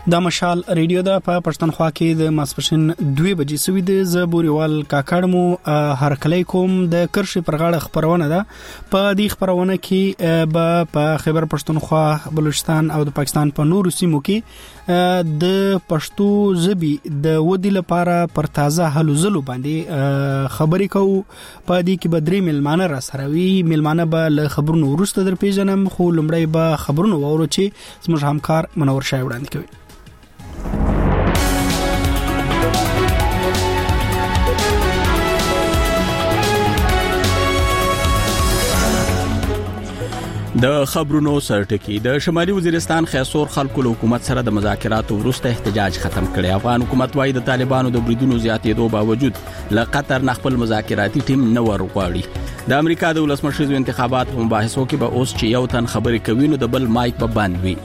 د مشال ریډیو د پښتونخوا کې د ماسپښین 2 بجې سوي د زبوريوال کاکړمو هر کلی کوم د کرشي پر غاړه خبرونه ده. په دې خبرونه کې په خیبر پښتونخوا، بلوچستان او د پاکستان په نورو سیمو کې د پښتو ژبې د ودی لپاره پر تازه هلو ځلو باندې خبرې کوو. په دې کې به درې ملمانه را سره وي. ملمانه به له خبرونو وروسته در پیژنم، خو لومړی به خبرونه واورو چې زموږ همکار منور شاه وړاندې کوي. د خبرونو سرټکی د شمالي وزیرستان خیسور خلکو له حکومت سره د مذاکراتو وروسته احتجاج ختم کړي. افغان حکومت وايي د طالبانو د بریدونو زیاتېدو باوجود له قطر نه خپل مذاکراتي ټیم نه ورغواړي. د امریکا د ولسمشریزو انتخابات په مباحثو کې به اوس چې یو تن خبرې کوي نو د بل مایک به بند وي.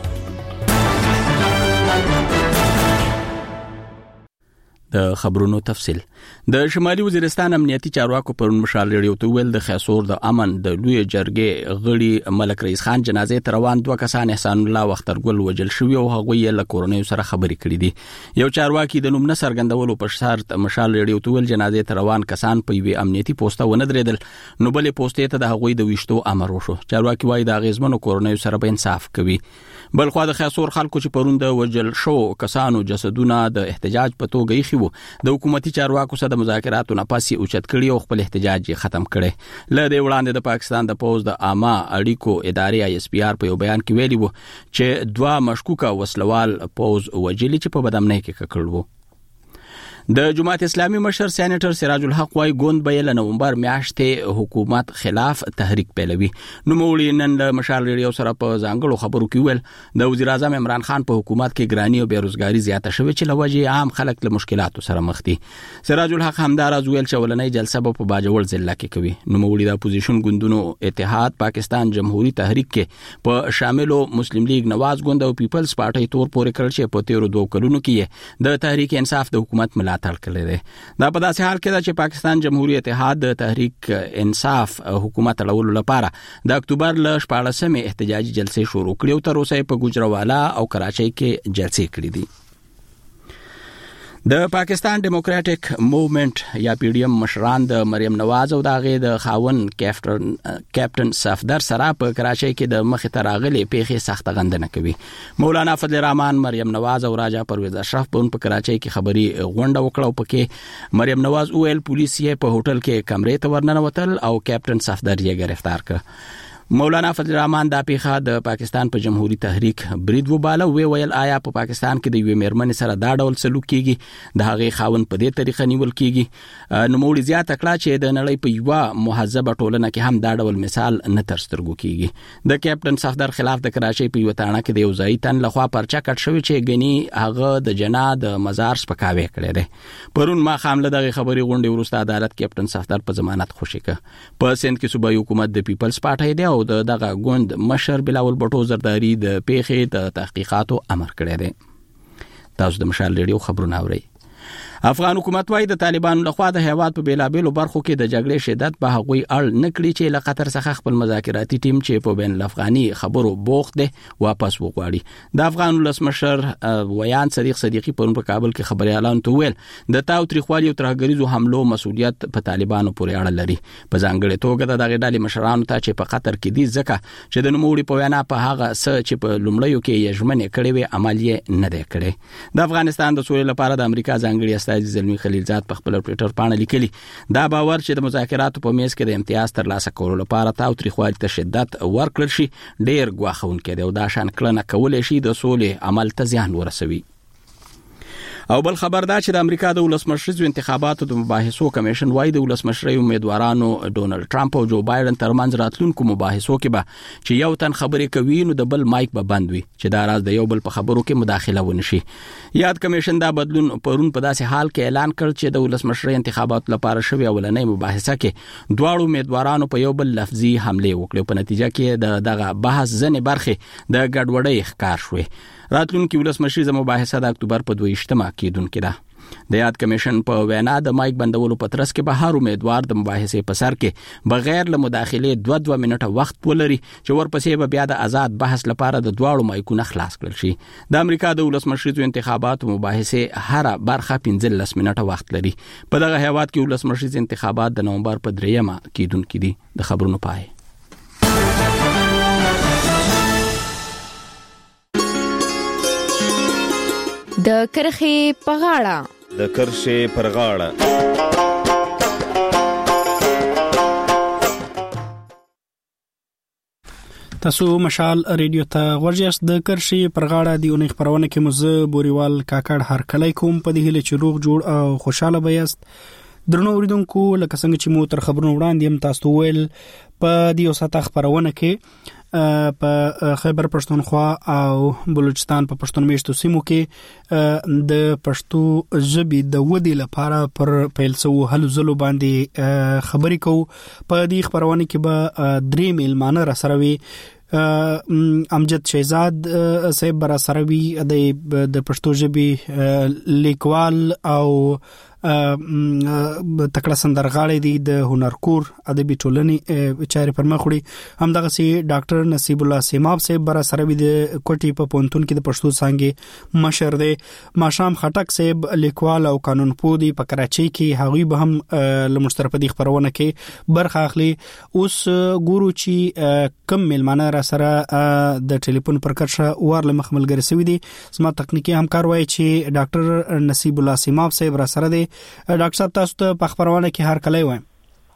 د خبرونو تفصیل. د شمالي وزیرستان امنیتي چارواکو پرون مشال ریډیو ته ویل د خیسور د امن د لوی جرګې غړي ملک رئیس خان جنازې ته روان 2 کسان احسان الله وخترګل وجل شوی او هغه یې له کورونیو سره خبرې کړې دي. یو چارواکي د نوم نه څرګندولو په شرط مشال ریډیو ته ویل جنازې ته روان کسان په یوه امنیتي پوسټه ونه درېدل، نو بلې پوسټې ته د هغوی د ویشتو امر وشو. چارواکي وايي د غیزمنو کورونیو سره به انصاف کوي. بلخوا د خیسور خلکو چې پرون د وجل شو کسانو جسدونه د احتجاج په توګه یې خو د حکومتي چارواکو سره د مذاکراتو نه پاسي اوچت کړي او خپل احتجاج یې ختم کړي. له دې وړاندې د پاکستان د پوز د عامه اړیکو ادارې ISPR په یو بیان کې ویلي وو چې 2 مشکوکه وسلوال پوز وجلي چې په بدامنۍ کې ککړ وو. د جماعت اسلامي مشر سېنیټر سراج الحق وايي ګوند به له نومبر میاشتې حکومت خلاف تحریک پیلوي. نو مولي نن له مشال ریډیو سره په ځانګړو خبرو کې ویل د وزیر اعظم عمران خان په حکومت کې ګرانی او بیروزګاری زیاته شوې چې لوجه عام خلک له مشکلاتو سره مخ دي. سراج الحق همدارز ویل چې ولنۍ جلسه په باجوړ ضلع کې کوي. نو مولي د اپوزیشن ګوندونو اتحاد پاکستان جمهوریت تحریک کې په شاملو مسلم لیگ نواز ګوند او پیپلز پارټي تور پورې کړل چې په 13 کلونو کې د تحریک انصاف د حکومت ملاتړ کړی دی. دا په داسې حال کې ده چې پاکستان جمهوریت اتحاد د تحریک انصاف حکومت اړولو لپاره د اکتوبر ل 14مې احتجاجي جلسې شروع کړې او تر اوسه په ګوجروالا او کراچۍ کې جلسې کړې دي. د پاکستان ډیموکراټک موومېنټ یا PDM مشران د مریم نواز او دغه د خاون کیپټن صفدر سره په کراچۍ کې د مخ ته راغلي پیښې سخت غندنه کوي. مولانا فضل الرحمن، مریم نواز او راجا پرویز اشرف په کراچۍ کې خبري غونډه وکړه او پکې مریم نواز ویل پولیس یې په هوټل کې کمرې ته ورننوتل او کیپټن صفدر یې گرفتار کړ. مولانا فضل الرحمن د پیښه د پاکستان په جمهوریت تحریک برید وباله. ویل آیا په پاکستان کې د یوې میرمنې سره دا ډول سلوک کیږي؟ د هغې خاون په دې طریقه نیول کیږي؟ نو موږ زیاته کړه چې د نړۍ په یوه مهذبه ټولنه کې هم دا ډول مثال نه تر سترګو کیږي. د کیپټن صفدر خلاف د کراچۍ په یو تاڼه کې د یو ځای تن لخوا پرچا کټ شوی چې غني هغه د جنا د مزار سپکاوي کړی دی. پرون ما خامله دغه خبري غونډې وروسته عدالت کیپټن صفدر په ضمانت خوشی کړ. په سند کې صوبایي حکومت د پیپلز پارټي دی او دغه ګوند مشر بلاول بټو زرداری د پیښې د تحقیقاتو امر کړی دی. تاسو د مشال ریډیو خبرونه اورئ. افغان حکومت وايي د طالبانو لخوا د هیواد په بیلابېلو برخو کې د جګړې شدت به هغوی اړ نه کړي چې له قطر څخه خپل مذاکراتي ټیم چې په بین الافغاني خبرو بوخت دی واپس وغواړي. د افغان ولسمشر ویان صدیق صدیقی پرون په کابل کې خبري اعلان ته ویل د تاوتریخوالي او ترهګریزو حملو مسؤلیت په طالبانو پورې اړه لري. په ځانګړي توګه د دغه ډلې مشرانو ته چې په قطر کې دي ځکه چې د نوموړي په وینا په هغه څه چې په لومړیو کې یې ژمنې کړې وي عمل یې نه دی کړی. د افغانستان د سولې لپاره د امریکا ځانګړي استازي زلمی خلیلزاد په خپل ټوئیټر باندې لیکلي دا باور چې د مذاکراتو په میز کې د امتیاز ترلاسه کولو لپاره تاوتریخوالي ته شدت ورکړل شي ډېر ګواښونکی دی او دا شان کړنه کولی شي د سولې عمل ته زیان ورسوي. او بل خبر دا چې د امریکا د ولسمشریزو انتخاباتو د مباحثو کمیشن وايي د ولسمشرۍ امیدوارانو ډونالد ټرمپ او جو بایدن ترمنځ راتلونکو مباحثو کې به چې یو تن خبرې کوي نو د بل مایک به بند وي چې دا راز د یو بل په خبرو کې مداخله ونشي. یاد کمیشن دا بدلون پرون په داسې حال کې اعلان کړ چې د ولسمشرۍ انتخاباتو لپاره شوی اولنۍ مباحثه کې دواړو امیدوارانو په یو بل لفظي حمله وکړه. په نتیجه کې دغه بحث ځنې برخې د ګډوډۍ ښکار شوې. راتلونکي ولسمشریزه مباحثه د اکتوبر په 22مه کېدونکې ده. د یاد کمیشن په وینا د مایک بندولو په ترڅ کې به هر امیدوار د مباحثې په سر کې بغیر له مداخله 2 منټه وخت ولري چې ورپسې به بیا د آزاد بحث لپاره د دواړو مایکونو خلاص کړل شي. د امریکا د ولسمشریزو انتخاباتو مباحثه هر برخه 15 منټه وخت لري. په دغه هیواد کې ولسمشریز انتخابات د نومبر په 3 کېدونکي دي. د خبرونو پای. د کرخې په غاړه. د کرښې پر غاړه. تاسو مشال ریډیو ته ورجاست. د کرښې پر غاړه دی اونۍ خبرونه کې مزه بوريوال کاکړ هر کله کوم په دې هله چې روغ جوړ او خوشاله بیاست. درنو اوریدونکو لکه څنګه چې مو تر خبرونو وړاندې هم تاسو ویل په دې وساته خبرونه کې په خیبر پښتونخوا او بلوچستان په پښتون میشتو سیمو کې د پښتو ژبې د ودې لپاره پر پیلسو هلو زلو باندې خبرې کوو. په دې خبرونه کې به 3 میلمانه را سره وي. امجد شهزاد صاحب برا سروي د پښتو ژبې لیکوال او تکړه سندرغاړی دی د هنرکور ادبي ټولنې چارې پر مخ وړي. همدغه سي ډاکټر نصیب الله سیماب صاحب برا سروي د کوټي په پونتون کې د پښتو څنګه مشر دی. ماشام خټک صاحب لیکوال او قانون پوه دی په کراچۍ کې. هغوی به هم لمشترپدي خبرونه کې برخه اخلي. اوس ګورو چې کم میلمانه را سره د ټلیفون پر کرښه ورله مخملګری سوي دي. سما تکنیکی همکار وایي چې ډاکټر نصیب الله سیماب صاحب را سره دی. ډاکټر صاحب تاسو ته په خبرونه کې هر کله وایم.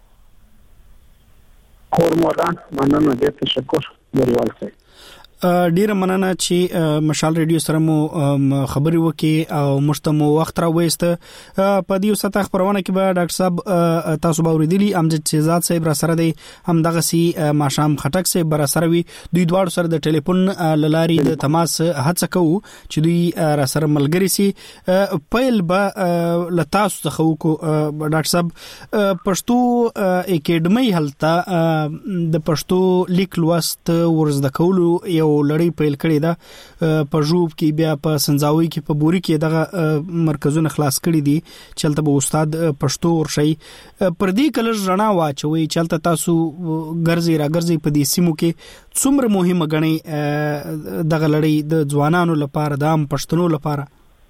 خورمودان مننه دې تشکر بوريوال صاحب. ډیره مننه چې مشال ریډیو سره مو خبرې وکي او مشتمو وخت را وېست. په دې وسته خبرونه کې به ډاکټر صاحب تاسو به اوریدلی امجد شهزاد صاحب را سره دی. هم دغه سي ماشام خټک صاحب را سره وي. دوی دواړو سره د ټلیفون لاري د تماس هڅه کوو چې دوی را سره ملګری سي. پیل به لتاسو څخه وکړو. ډاکټر صاحب پښتو اکیډمي هلته د پښتو لیک لوست ورزده کولو یو لړۍ پیل کړې ده. په ژوب کې بیا په سنځاوي کې په بوري کې دغه مرکزونه خلاص کړي دي چې تلته به استاد پښتو ورشي. پر دې کله رڼا واچوي چې تلته تاسو ګرځي راګرځي په دې سیمو کې څومره مهمه غني دغه لړۍ د ځوانانو لپاره د عام پښتنو لپاره.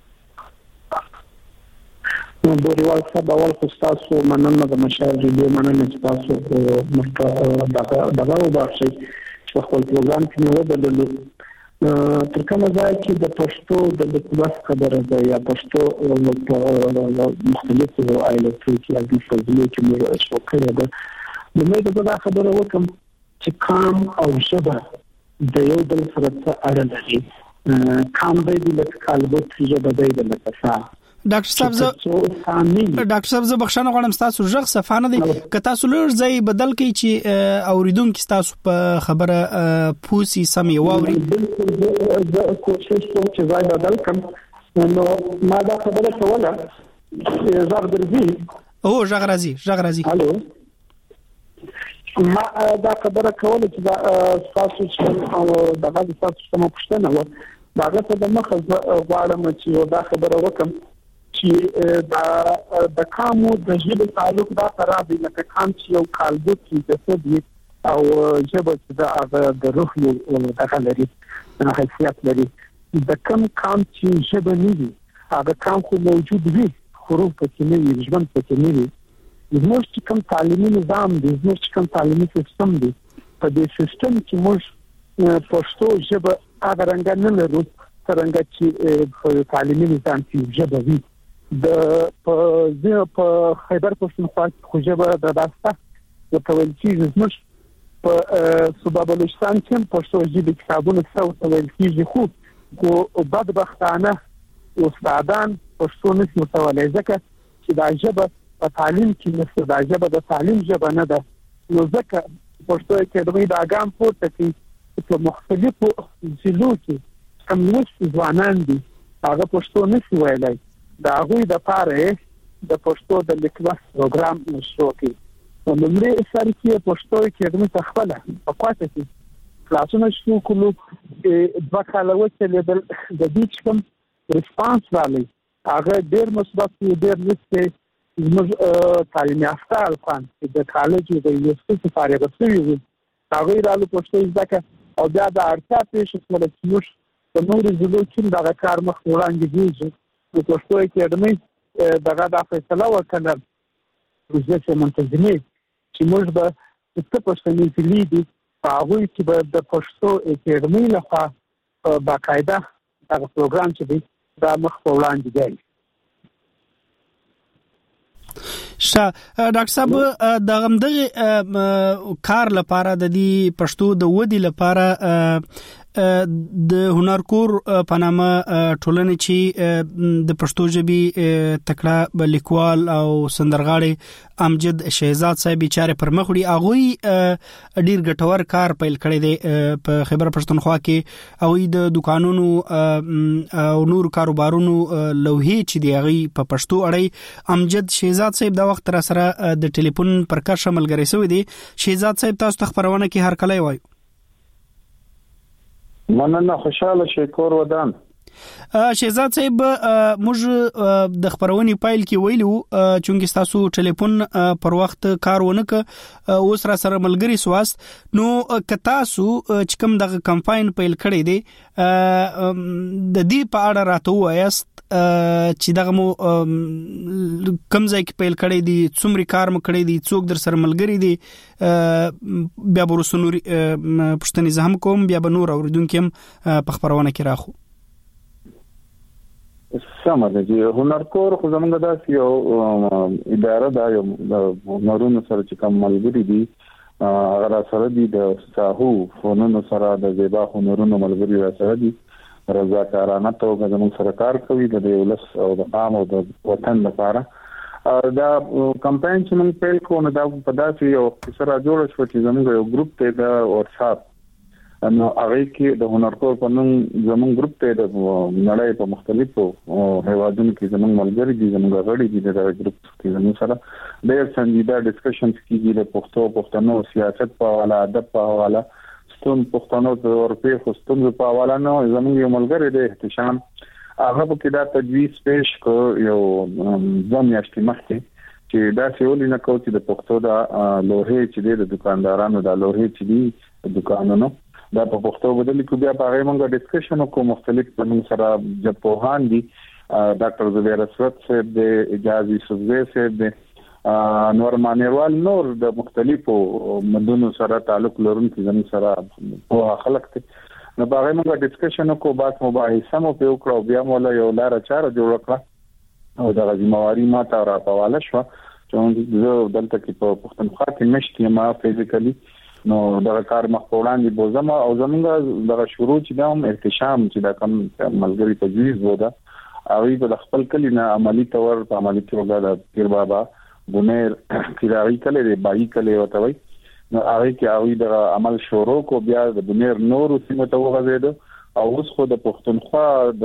بوريوال صاحب اول تاسو مننه د مشال ریډیو مننه تاسو دغه وباسي په خپل پروګرام کې نو بدللو. تر کومه ځای چې د پښتو د لیکوالۍ خبره ده یا پښتو په مختلفو ایالتونو کې د فضلو کې موږ څه کړی ده. نو مې دا خبره وکم چې کام او ژبه د یو بل سره څه اړه لري. کام به د کالبوت ژبه د لکه ډاکټر صاحب زه بخښنه غواړم تاسو ژغ صفانه دي که تاسو لږ ځای بدل کړئ چې اوریدونکو تاسو په خبره پوسی سمي واوري. زه کوشش کوم چې ځای بدل کړم. نو ما دا خبره کوله ژغ درځي. ژغ راځي. الو ما دا خبره کوله چې تاسو چې او دغه تاسو کومه پوښتنه و دا په دماغ غواړم چې دا خبره وکم چې د کامو د ژبې تعلق دا خراب دی. لکه کام چې یو کالبوت چې د سدي او ژبه چې د روح یو دغه لري حیثیت لري. د کم کام چې ژبه نه وي هغه کام خو موجود وي خو روح پکې نه وي ژوند پکې نه وي. زموږ چې کوم تعلیمي نظام دی زموږ چې کوم تعلیمي سیستم دی په دې سیستم کې موږ پښتو ژبه هغه رنګ نه لرو څنګه چې په تعلیمي نظام کې ژبه وي. په خیبر پښتونخوا کې ژبه د داسته د تویل کېږي. زموږ په صوبه بلوچستان کې پښتو ژبې کتابونه څو تویل کېږي خو بدبختانه استادان پښتو نشي متولای ځکه چې دا ژبه په تعلیم کې نشته. دا ژبه د تعلیم ژبه نه ده. نو ځکه پښتو اکیډمي دا ګام پورته کوي په مختلفو ضلعو کې کوم نوښت ځوانان دي هغه پښتو نشي ویلای. دا غوي د پاره د پښتو د لیکوال پروګرام نشو کې. نو لمړی سر کې پښتو کې د خپل په کوټه کې کلاسونه شروع کړو. د وکاله وڅلې د دې کوم ریسپانس راغلی هغه ډېر مثبت ډېر لږ زموږ تعلیم یافته افغان د کالج د یونیورسيټي فارغ شوي وي هغه رالو پښتو ځکه او بیا د اړتیا پېښه شوه چې موږ په نورو ژبو کې دغه کار مخ وړاندې کیږي د پښتو اکیډمي دغه د فیصله وکړه پروژه منتظمه چې موږ به څه پښتني فعالي دي هغه چې به د پښتو اکیډمي لخوا باقاعده دغه پروګرام چې دی دا مخ وړاندې دی. ډاکټر صاحب د غمدغه کار لپاره د دې پښتو د ودی لپاره د هنرکور په نامه ټولنې چې د پښتو ژبې تکړه لیکوال او سندرغاړي امجد شهزاد صاحب بیچاره پر مخ وړي هغه ډیر ګټور کار پیل کړی دی په خیبر پښتونخوا کې او د دکانونو او نور کاروبارونو لوحې چې دی هغه په پښتو اړي امجد شهزاد صاحب دا وخت را سره د ټلیفون پر کار شامل غړي سوی دی. شهزاد صاحب تاسو ته خبرونه کې هر کله وایو. مننه خوشاله شکر ودان. شهزاد صاحب موږ د خبرونې پایل کې ویلو چې تاسو ټلیفون پر وخت کار ونه ک اوس را سره ملګری سواست نو کتاسو چې کوم د کمپاین پیل کړی دی د دې په اړه راته وایست چې دغه مو کم ځای کې پیل کړی دی څومره کار مو کړی دی څوک در سره ملګری دی بیا ورسونوري پښتني زهم کوم بیا به نور اوریدونکو په خبرونه کې راخو. سمه ده چې هنرکور خو زمونږ داسې یو اداره ده یو هنرونو سره چې کوم ملګري دي هغه سره دي د ساحو فنونو سره د زیبا هنرونو ملګري سره دي رضاکارانه توګه زموږ سره کار کوي د ولس او د قام او د وطن لپاره. دا کمپاین چې موږ پیل کوو نو دا په داسې یو سره جوړ شو چې زموږ یو ګروپ ته د واتساپ نو هغه کې د هنرکور په نوم زموږ ګروپ ته د نړۍ په مختلفو هیوادونو کې زموږ ملګري دي زموږ غړي دي د ګروپ کې زموږ سره ډېر سنجیده ډسکشنز کیږي د پښتنو سیاست په حواله ادب په حواله ستون پښتنو د اورپی خستون په حواله نو زموږ یو ملګری د احتشام هغه په کې دا تجویز پیش کو یو ځمیاشتي مخکې چې دا سیول نه کوي چې د پښتو د لوهې چې د دکاندارانو د لوهې چې دي دکانونو دا په پښتو بدل کې بیا په هغه مونږه ډسکشن وکړو مختلف په سره جپوهان دي ډاکټر زبیر اسود صاحب د اجازه یوسفزی صاحب د نور مانیروال نور د مختلفو مدونو سره تعلق لرونکي زموږ سره په خلک ته نو په هغه مونږه ډسکشن وکړو بعد مباحثه مو په وکړو بیا مولا یو لار چاره جوړ کړه او د ذمہواری ما ته را پواله شو چې زه دلته کې په پښتونخوا کې مشتي ما فزیکلی نو دا کار مخوړاندې بوزم او زمونږ د شروع چې د احتشام چې دا کوم ملګری تجویز ودا او د خپل کلی نه عملی تور په عملی توګه د پیر بابا بونیر کیراوی کله دی بای کله وته وي نو هغه کې هغه د عمل شروع کو بیا د بونیر نور سیمه ته وغځید او اوس خو د پښتونخوا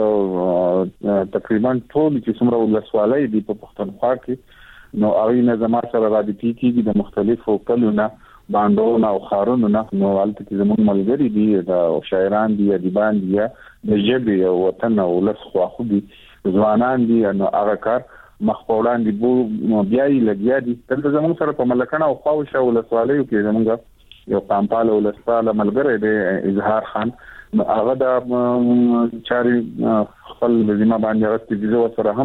د تقریبا ټول چې څومره ولسوالۍ دي په پښتونخوا کې نو هغه نه زما سره رابطې کیږي د مختلفو کلونو باندونه او خارونو نه نو حالت کې زموږ ملګری دي د شاعران دي ادیبان دي د ژبې او وطن او ولس خواخو دي ځوانان دي نو هغه کار مخوړان دي بو بیا یې لګیا دي تل زموږ سره په ملکنه او خواوشه ولسوالیو کې زموږ یو پامپاله ولسواله ملګری دی اظهار خان هغه د چاري خپل ذمہ باندې راځي چې سره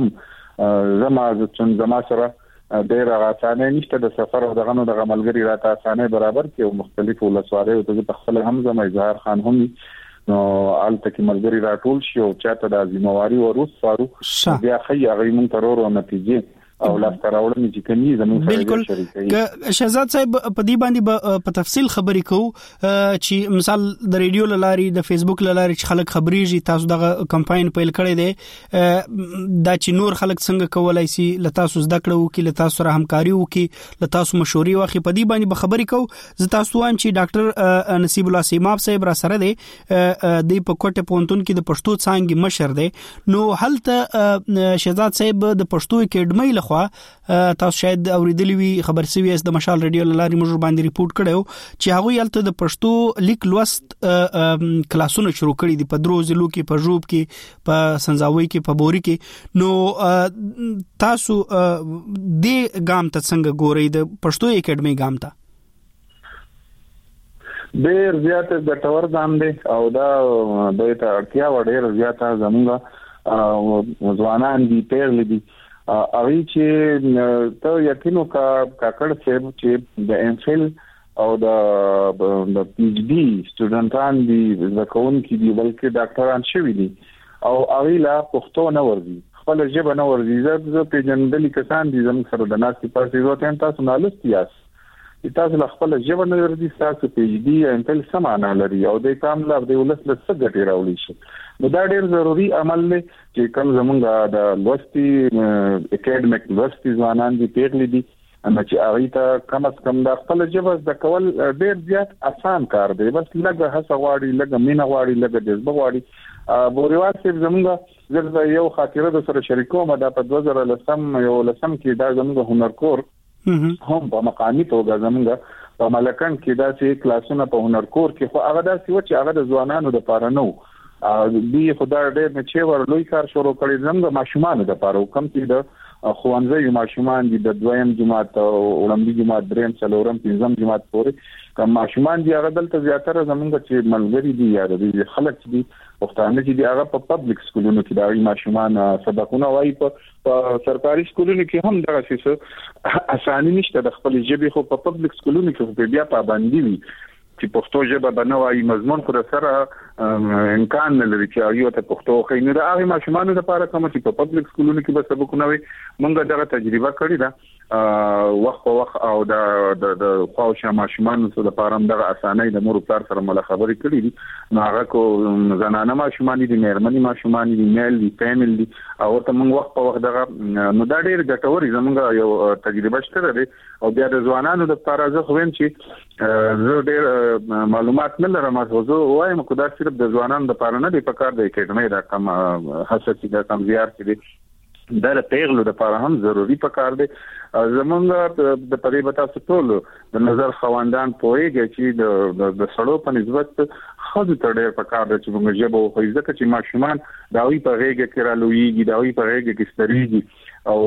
هم زما سره ډېر غاټانه نشته د سفر او دغه ملګری راته اسانه برابر کې او مختلف ولسوالۍ او د خپل هم زما اظهار خان هم نو الته کې ملګری راټول شي او چاته د ذمہواری ورس فارو بیا خي هغه مون ترور او نتیجه او لا تراوړنې چې کني زموږ سره شریکي. شهزاد صاحب په دې باندې په تفصیل خبرې کوو چې مثال د ریډیو لاري د فیسبوک لاري چې خلک خبريږي تاسو دغه کمپاین پیل کړی دی دا چې نور خلک څنګه کولای شي ل تاسو زده کړو کې ل تاسو سره همکاري وکړي ل تاسو مشورې واخی په دې باندې خبرې کوو زه تاسو وایم چې ډاکټر نصیب الله سیماب صاحب را سره دی د پکوټه پونتون کې د پښتو څنګه مشر دی نو هلته شهزاد صاحب د پښتو اکیډمي خوا تاسو شاید اوریدلی وي خبر سوي د مشال رادیو لاري موږ باندې ریپورت کړو چې هغه یلته د پښتو لیک لوست کلاسونه شروع کړي دي په درو ضلعو کې په جوب کې په سنځاوي کې په بوري کې نو تاسو د ګام ته څنګه ګورئ د پښتو اکیډمي ګام ته ډېر زیات ګټور ګام دی او دا د اړتیا وړ زیاته زموږه ځوانان دي پیغلي دي اوی چې ته یقینو کا کاکړ صاحب چې د امفل او د پی ایچ ډي سټوډنټان دي ځکهون کې دي بلکې ډاکټران شوي دي او اوی لا پښتو نه ورځي خپل ژبه نه ورځي زه پیژندل کسان دي زموږ سره د ناس په پاسې وته تاسو نالست یاست تاسو خپل ژبه نه ورځي تاسو پی ایچ ډي امفل سمانه لري او د کامل د ولس له څه ګټي راولي شي نو دا ډېر ضروری عمل دی چې کوم زمونږ د لوستي اکیډمیک لوستي ځوانان دي پیغلي دي چې هغه ته کم از کم د خپل ژبه د کول ډېر زیات آسان کار دی بس لږه هڅه غواړي لږه مینه غواړي لږه جذبه غواړي بوريوال صاحب زمونږ زړه یو خاطره د سره شریکوم دا په 2010 کې دا زمونږ هنرکور هم په مقامی توګه زمونږ په ملکن کې دا چې کلاسونه په هنرکور کې خو هغه دا چې هغه د ځوانانو لپاره نو دی خدای دې نه چې ور لوی کار شروع کړی زموږ ماشومان د لپاره کوم چې د خوانځي ماشومان دي د دویم جماعت او وړاندې جماعت دریم څلورم پنځم جماعت پورې کوم ماشومان دي هغه دلته زیاتره زموږ چې ملګری دي یا د خلک دي پښتانه چې دی هغه په پبلک سکولونو کې دا ماشومان سبقونه وایي په سرکاري سکولونو کې هم دغه څه اساني نشته د خپل ژبې خو په پبلک سکولونو کې بیا پابندي وي چې پښتو ژبه بنوي مضمون خو سره امکان نه لري چې یو ته پښتو خو نه راغی ماشومان لپاره کوم چې په پبلک سکولونو کې به سبقونه وي مونږ دغه تجربه کړې ده وخت په وخت او د خواوشا ماشومان لپاره دغه اسانۍ د مور پلار سره مل خبرې کړې دي نو هغه کو زنانه ماشومان دي مېرمنې ماشومان دي میل دي فیمل دي او ته مونږ وخت په وخت دغه نو دا ډېر ګټور زمونږ یو تجربه شته ده او بیا د ځوانانو لپاره زه خو ویم چې زه ډېر معلومات نه لرم زه وایم خو دا صرف د ځوانانو لپاره نه دی په کار د اکیډمي دا کم هڅه چې دا کم زیار کړي دا د پیغلو لپاره هم ضروری په کار دی زمونږ د پرې بتا ټول د نظر خواندان پوهیږي چې د سړو په نسبت خځو ته ډېر په کار دی چې موږ ژبه خو ځکه چې ماشومان داوی په غېږ کې رالویږي داوی په غېږ کې ستړيږي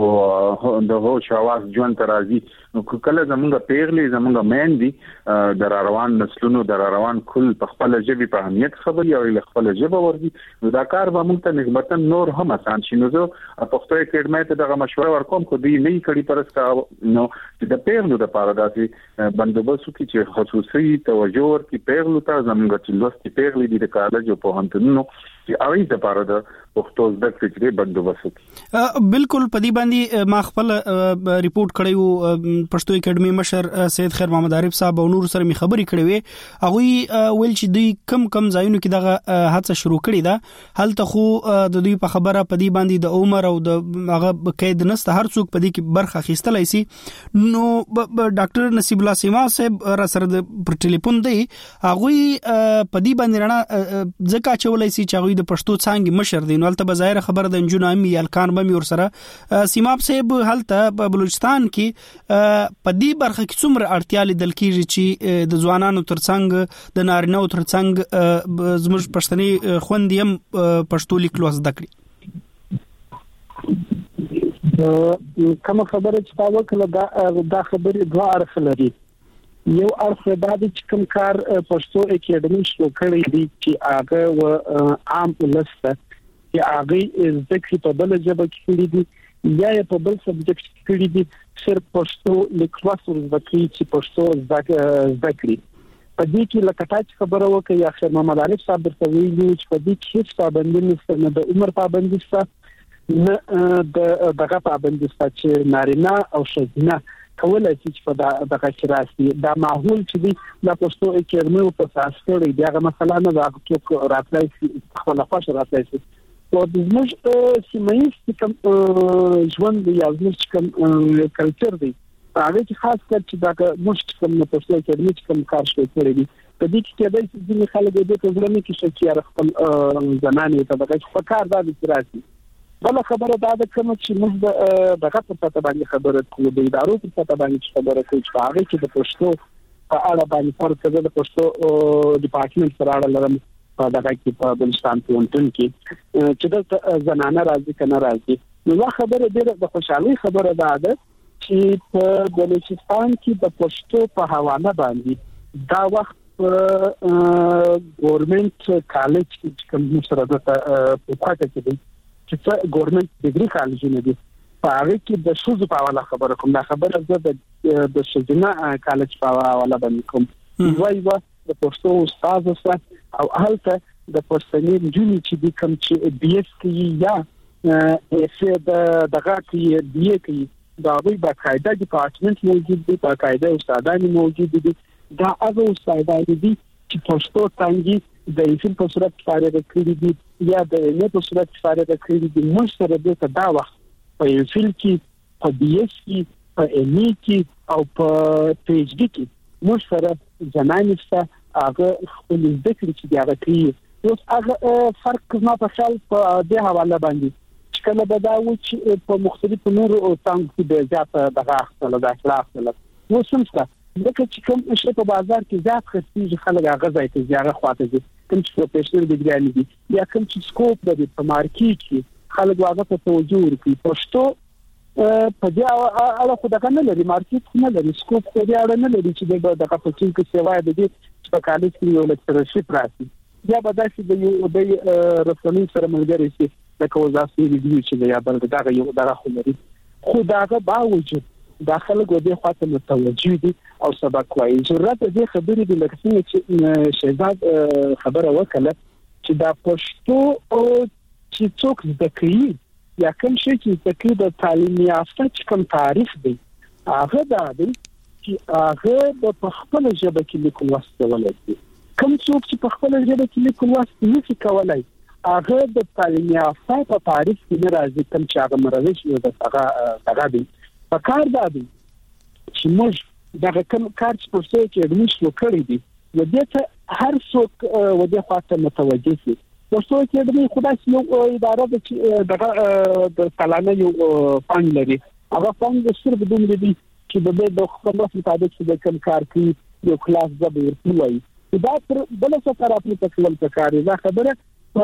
او د هوش حواس ژوند ترازی نو کله زمونږ پیغلي زمونږ مین دي د روان نسلونو د روان کل په خپل ژبه په اهمیت خبري او له خپل ژبه ورځي نو دا کار به موږ ته نسبتا نور هم آسان شي نو زه پښتو اکیډمي ته دغه مشوره ورکوم خو دی نه کړي پرسکا نو چې د پیغلو لپاره داسې بندوبست کې چې خصوصي توجه ورکړي پیغلو ته زمونږ چې لوستي پیغلي دي د کالج او پوهنتونونو چې اوی لپاره د پښتو زده کړې بندوبست بالکل پدی باندې ما خپل ریپورت کړیو پښتو اکیډمي مشر سید خیر محمد عارف صاحب او نور سره می خبري کړې وي هغه ویل چې دوی کم ځایونو کې دغه هڅه شروع کړې ده هلته خو د دوی په خبره پدی باندې د عمر او د هغه قید نسته هر څوک پدی کې برخه اخیستلای شي نو ډاکټر نصیب الله سیما صاحب را سره پر ټلیفون دی هغه پدی باندې رڼا ځکه چولای شي چې د پښتو څنګه مشر دي نو البته بظاهر خبر د انجونو امي الکان بم ور سره سیماب صاحب هلته په بلوچستان کې په دې برخه کې څومره اړتیا لیدل کیږي چې د ځوانانو ترڅنګ د نارینه‌و ترڅنګ زموږ پښتني خوندیم پښتو لیکلو زده کړي کوم خبره چې تاسو کله دا خبره دوه اړخ لري یو اړخ دا چې کوم کار پښتو اکیډمي شروع کړی دی چې هغه و عام ولسته چې هغه ذکر په بل ژبه کې کړی دی یا په بل سبجیکټ کې کړی دی صرف پښتو لیکل ورزده چې پښتو زده کړي په دې کې لکه خبره وکړه یا خیر محمد عارف صاحب ورته ویلي چې په دې کې هیڅ پابندي نشته نه د عمر پابندي شته نه د دغه پابندي شته چې نارینه او ښځینه کولای شي چې په دغه کې راشي دا معقول چې دی د پښتو اکیډمي په اساس کړی دی هغه مثلا نه دا څوک راتلای شي خپل خوښ راتلای شي او د زموږ سیمایي کوم ژوند یا زموږ کوم کلچر دی هغه چې خاص کر چې دا موږ کوم پښتو اکیډمي کوم کار شوی کړی دی په دې کې کېدای شي چې خلک دې په ځلمي کې شي چې خپل زنانه ته دغه په کار باندې راشي بل خبره دا ده کوم چې موږ د غټ په باندې خبره کوو د ادارو په باندې خبره کوو چې هغه کې د پښتو په اړه باندې فرق د پښتو ډپارټمنټ سره اړه لرم په دغه کې په بلوچستان پوهنتون کې چې د زنانه راځي کنه راځي نو خبره ډېره د خوشحالي خبره ده چې په بلوچستان کې د پښتو په حواله باندې دا وخت ګورنمنت کالج چې کوم سره د په کوټه کې دی چې ګورنمنت ډیګري کالج نه دی په هغه کې د شوزو په حواله خبره کوم دا خبره زه د شوزنا کالج په حواله باندې کوم وایي د پښتو استاد سره او هلته د پښتني جونی چې د کوم چې بي اس کې یا اف دغه کې بي کې دا وی باقاعده ډپارټمنټ موجود دی باقاعده استادان موجود دي دا هغه استادان دي چې پښتو څنګه د انسان په صورت فارغ کړی دي یا د نه په صورت فارغ کړی دي موږ سره د دا وخت په انسان کې په بي اس کې په ام ای کې او په پی ایچ ډي کې موږ سره زمانسته هغه خپل ذکر چې دا کوي اوس هغه فرق ما په خیال په دې حواله باندې چې کله به دا و چې په مختلفو نورو څنګه کې د زیات دغه اخلاق د اخلاق نو څنګه دغه چې کوم شی په بازار کې زیات خرڅېږي خلک هغه ځای ته زیاره خواته دي کوم چې پروفیشنل ډیګری دي یا کوم چې سکوپ لري په مارکیټ کې خلک هغه ته توجه ورکوي پښتو په دې اړه خو دغه نه لري مارکیټ نه لري سکوپ په دې اړه نه لري چې دغه په چین کې سیوا د دې په کالج کې یو لیکچرشپ راځي یا به داسې د یو د رسنۍ سره ملګری شي د کوزاسي ویډیو چې یا بل دغه یو دغه خو لري خو دغه باوجود داخله ګوډه خاطر متوجي دي او سبق وایي ضرورت دې خبرې د لکه چې شهزاد خبره وکړه چې دا پښتو او چې څوک ذکرې یا کوم شي چې ذکرې د تعلیم یافته چې کوم تعریف دی هغه دا دی چې هغه په خپل ژبه کې لیکل واستول دي کوم څوک چې په خپل ژبه کې لیکل واستول نشي کولای هغه د تعلیم یافته په تعریف کې نه راځي کوم چې هغه مرزش یو دغه دی په کار دا دی چې موږ دغه کوم کار چې پښتو کې ادمیشن وکړی دی و دې ته هر څوک و دې خاطر متوجه شي پښتو کې د خدای یو اداره د دغه د سالانه یو فند لري هغه فند صرف دومره دی چې د خپل مطابق د کوم کار کوي یو کلاس د ورکوي دا تر بل څه طرف په تکول پکاري دا خبره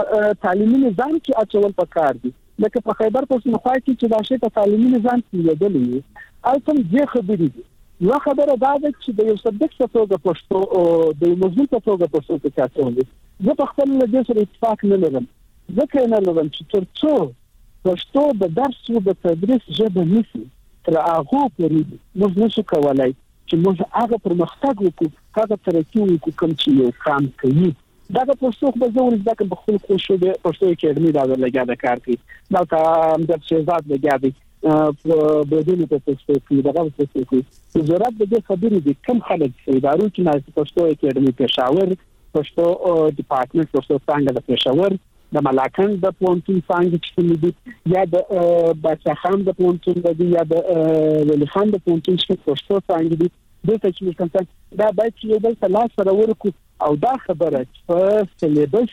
تعلیمي نظام کې اچول پکار دي لکه په خیبر پښتونخوا کې چې دا شی په تعلیمي نظام کې لیدلې البته دې خبرې دي یو خبره دا ده چې د یو سبجیکټ په توګه پښتو د موضوع په توګه پښتو کې تاسو زه په خپل له دې سره اتفاق نه لرم ځکه نه لرم چې ترڅو پښتو د درس او د تدریس ژبه نشي تر هغه پورې موږ نشو کولای چې موږ هغه پرمختګ وکړو هغه ترقی وکړو کوم چې یو کام کوي دا د پښتو په ځول ځکه په خپل کوشش د پښتو اکیډمي دا لګیا د کار کوي دا د شهزاد لګیا دی په بدونی په پښتو کې دا په پښتو کې ضرورت د خبرې د کم خلک ادارو چې نه پښتو اکیډمي پېښور پښتو ډپارټمنټ پښتو څنګه د پېښور د ملاکنډ د پونتون څنګه چې دی یا د بچخان د پونتون دی یا د ولخان د پونتون چې پښتو څنګه دی د څه چې څنګه دا باید یو بل څه لاس سره ورکو او دا خبره په سلیبس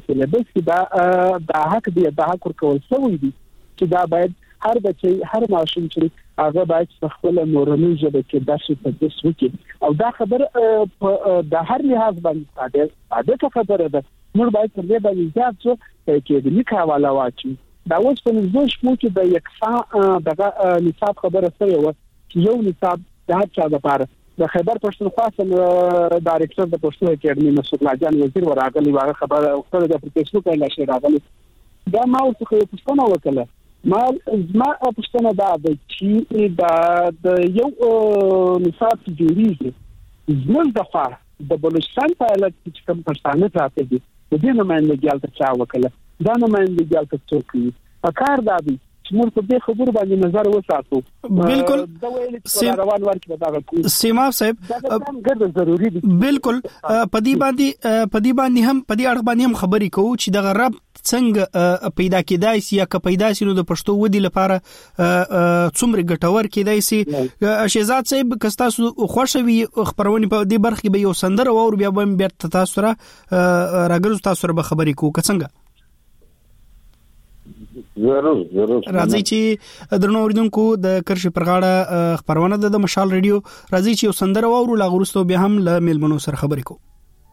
کې دا حق دی دا حق ورکول شوی دی چې دا باید هر بچي هر ماشوم چې هغه باید خپل مورنۍ ژبه کې درس تدریس وکړي او دا خبره د هر لحاظ باندې عادت خبره ده موږ باید تر دې باندې زیات څه کې د لیکواله واچو دا اوس په نږدې شپو کې د یکسان دغه نصاب خبره سره و چې یو نصاب د هر چا لپاره د خیبر پښتونخوا سره ډایرکټر د پښتو اکیډمي مسعود الله جان وزیر ورغلی واغه خبره او خبره د پروفیسور کله شي راغلی دا ما اوس خو پښتنه وکړه ما پښتنه دا چې د یو نصاب جوړیږي زموږ د خوا د بلوچستان په اړه چې کوم پښتانه راځي د دې نمائندګي الته چا وکړه دا نمائندګي الته څوک وي کار دا دی چې موږ په دې خبرو باندې نظر وساتو بالکل دا ویل چې روان ورکړه دا سیما صاحب ګرځ ضروری دي بالکل پدی باندې هم پدی اړه باندې هم خبرې کوو چې د غرب څنګه پیدا کېدای شي یا که پیدا شي نو د پښتو ودی لپاره څومره ګټور کېدای شي شهزاد صاحب کستا خوشوي خبرونه په دې برخه به یو سندره او بیا به تاسو سره راګرځو تاسو سره به خبرې کوو څنګه ضرور راځي چې درنو اوریدونکو د کرښې پر غاړه خبرونه د مشال رادیو راځي چې یو سندره واورو لا غوښتو به هم له میلمنو سره خبرې کوو.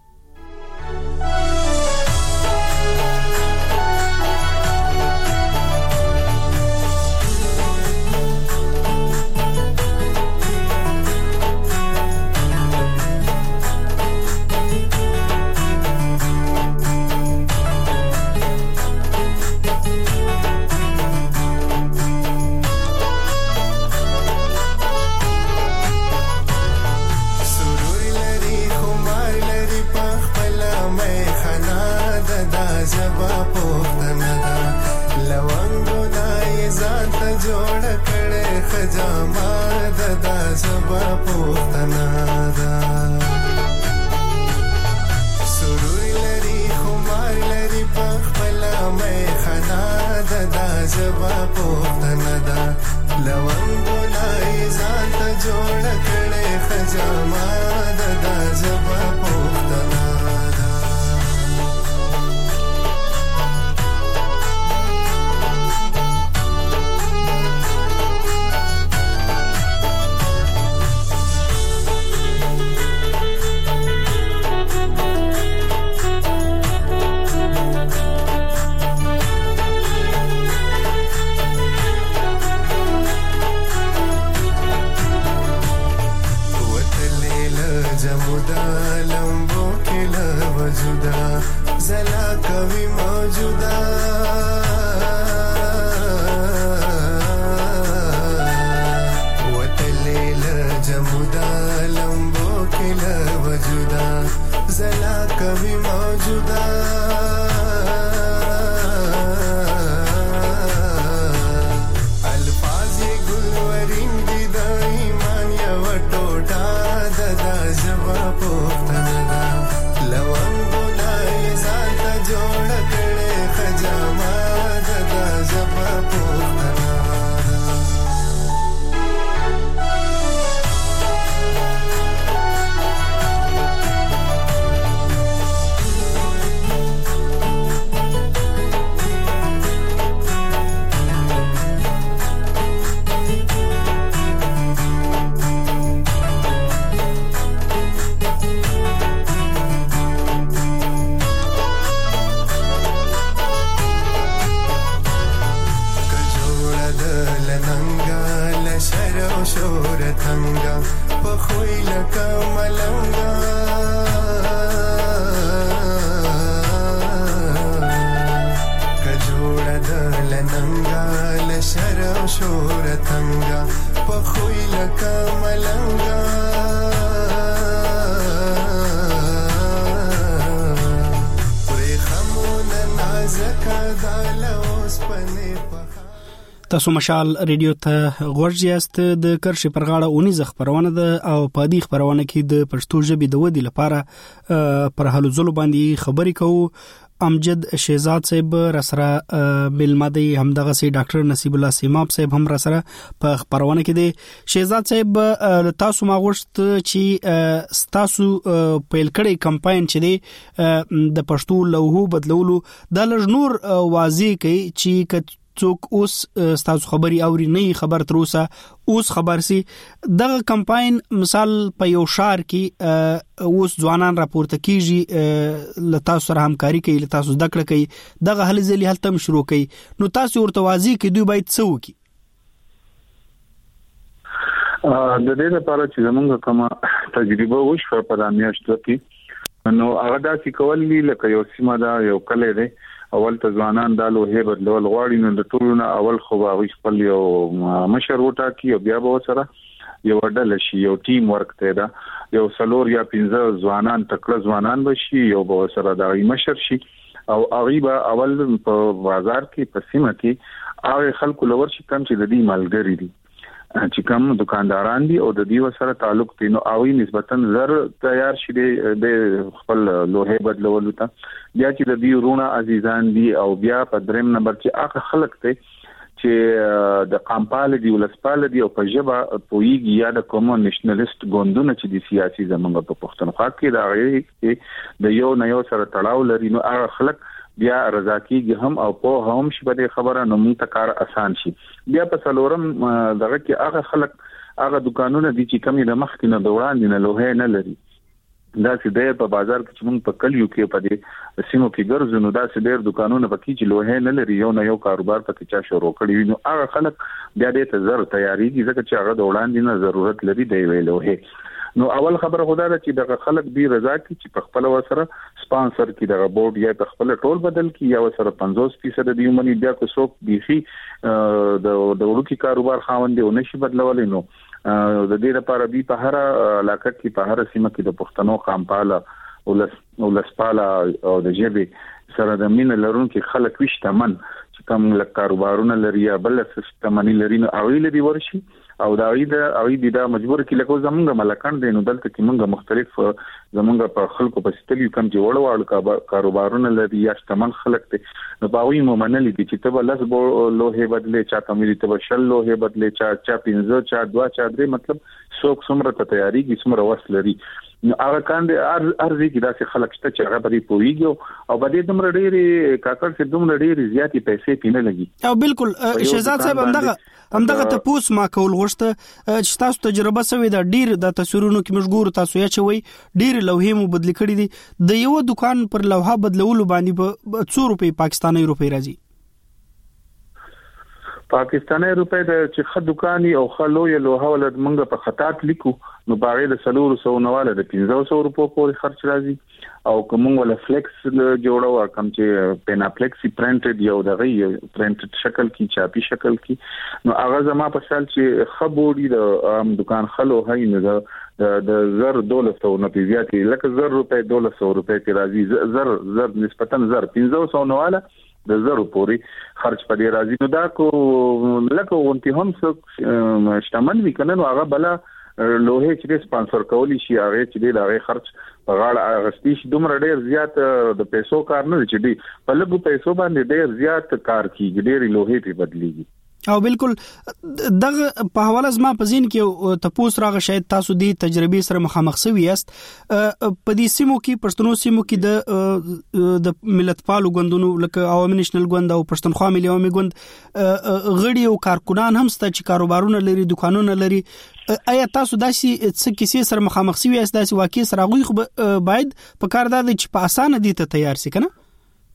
تاسو مشال رادیو ته غوړیاست د کرښې پر غاړه اونیزه خبرونه ده او په دې خبرونه کې د پښتو ژبې د ودی لپاره پر هلو ځلو باندې خبرې کوو. امجد شهزاد صاحب رسره بلمدی همدغه سي ډاکټر نصیب الله سیماب صاحب هم رسره په خبرونه کې دي. شهزاد صاحب تاسو ما غوښت چې تاسو پیل کړی کمپاین چې دی د پښتو لوحو بدلولو د لجنور واضح کوي چې څوک اوس تاسو خبري اوري نه خبر تر اوسه اوس خبر سي دغه کمپاین مثال په یو شهر کې اوس ځوانان راپورته کیږي ل تاسو سره همکاري کوي ل تاسو زده کړه کوي دغه هلي ځلې هلته شروع کوي نو تاسو ورته واضح کې دوی باید څه وکړي. د دې لپاره چې زمونږ کومه تجربه وشوه په دامیاشتو کې نو هغه داسې کولې لکه یو سیمه دا یو کلی دی اول ته ځوانان د لوهې بدلول غواړي نو د ټولونه اول خو باغ خپل یو مشر وټاکي او بیا به سره یو ډله شي یو ټیم ورک ته دا یو سلور یا 15 ځوانان تکړه ځوانان بشي یو به سره د مشر شي او غیبه اول په بازار کې په سیمه کې هغه خلکو لور شي کم چې د دې مالګری دي چې کوم دکانداران دي او د دې سره تعلق دي نو اوی نسبتا زر تیار شي د خپل لوهې بدلول ته بیا چې د دې رونه عزیزان دي او بیا په دریم نمبر چې هغه خلک ته چې د قامپال دی ولسپال دی او په جبا پویږي یا د کومون نېشنلیست ګوندونه چې د سیاسي زمونږ په پښتونخوا کې دا غي د یو نه یو سره تړاو لري نو هغه خلک بیا رضا کیږي هم او په هم شي په خبره نو موږ ته کار آسان شي. بیا په څلورم دغه کې هغه خلک هغه دکانونه دي چې کمی د مخکې نه وړاندې نه لوهې نه لري. دا چې د په بازار کې چې موږ په کلیو کې په دې سیمو کې ګرځو نو دا چې ډېر دکانونه پکې چې لوهې نه لري یو نه یو کاروبار پکې چا شروع کړی نو هغه خلک بیا دې ته زر تیاریږي ځکه چې هغه د وړاندې نه ضرورت لري دی ویلوهې. نو اول خبره خدا ده چې دغه خلک دی رضا کی چې په خپل وسره سپانسر کی دغه بورډ یا په خپل ټول بدل کی یا وسره 50% دی ومني بیا کو څوک بيخي د ورکی کاروبار خاوند دی نشي بدلولې نو د دې لپاره به په هر علاقه کې په هر سیمه کې د پښتنو قامپاله او لسپاله او د جبه سره د مين لرونکو خلک وشته من چې کوم لک کاروبارونه لري بل څه منی لري نو اویل دی ورشي او دا اوی دا مجبور کې لکه زمونږ ملکان دي نو دلته کې موږ مختلف زمونږ په خلکو په ستلیو کم چې وړوړ کاروبارونه لري یا شتمن خلک دي نو باوی مومنل دي چې ته بلس بو لوهه بدله چا کمري ته شل لوهه بدله چا 15 چا 2 چا 3 مطلب څوک څومره ته تیاری کی څومره وس لري نو هغه کاندې ارزي کې داسې خلک شته چې هغه پرې پويږي او بده دومره ډېری کاکړ چې دومره ډېری زیاتې پیسې پینه لګي. او بالکل شهزاد صاحب همدغه تاسو ما کول غوښته چې تاسو تجربه سوي دا ډېر د تصویرونو کې مشغور تاسو یا چوي ډېر لوحې مو بدل کړې دي د یو دکان پر لوحه بدلولو باندې په 100 روپۍ پاکستاني روپۍ راځي. پاکستاني روپۍ د چې خد دکاني او خلو یا لوحه ولد منګه په خطات لیکو نو باغې د 300 نواله د 1500 روپو پورې خرچ راځي او کوم ولا فلیکس جوړو کوم چې پیناپلیکسي پرینټډ یو دغه پرینټډ شکل کې چاپی شکل کې نو هغه زما په سال چې خبودي د دکان خلو هاي نه د زر $200 نه پیږي لکه زر روپۍ $200 کې راځي زر نسبتا زر 1500 نواله د زرو پوری خرج پدې راځي نو دا کو لکه اونتی هم څه شتمن وکنه نو هغه بلا لوهه چې سپانسر کولی شي هغه چې د هغه خرج په غاړه اغستی شي دومره ډیر زیات د پیسو کار نه چې دی په لږو پیسو باندې ډیر زیات کار کیږي ډیر لوهه په بدلیږي. او بالکل دغه په حواله زما په ذهن کې تاسو راغی شاید تاسو دې تجربې سره مخامخ شوي یاست په دې سیمو کې پښتنو سیمو کې د ملت پالو غوندونو لکه عوامي نېشنل غوند او پښتونخوا ملي عوامي غوند غړي او کارکونان هم ست چې کاروبارونه لري دکانونه لري آیا تاسو داسې څه کیسې سره مخامخ شوي یاست داسې واقعي سره غوي خو باید په کار ده چې په اسانه دي ته تیار شي کنه.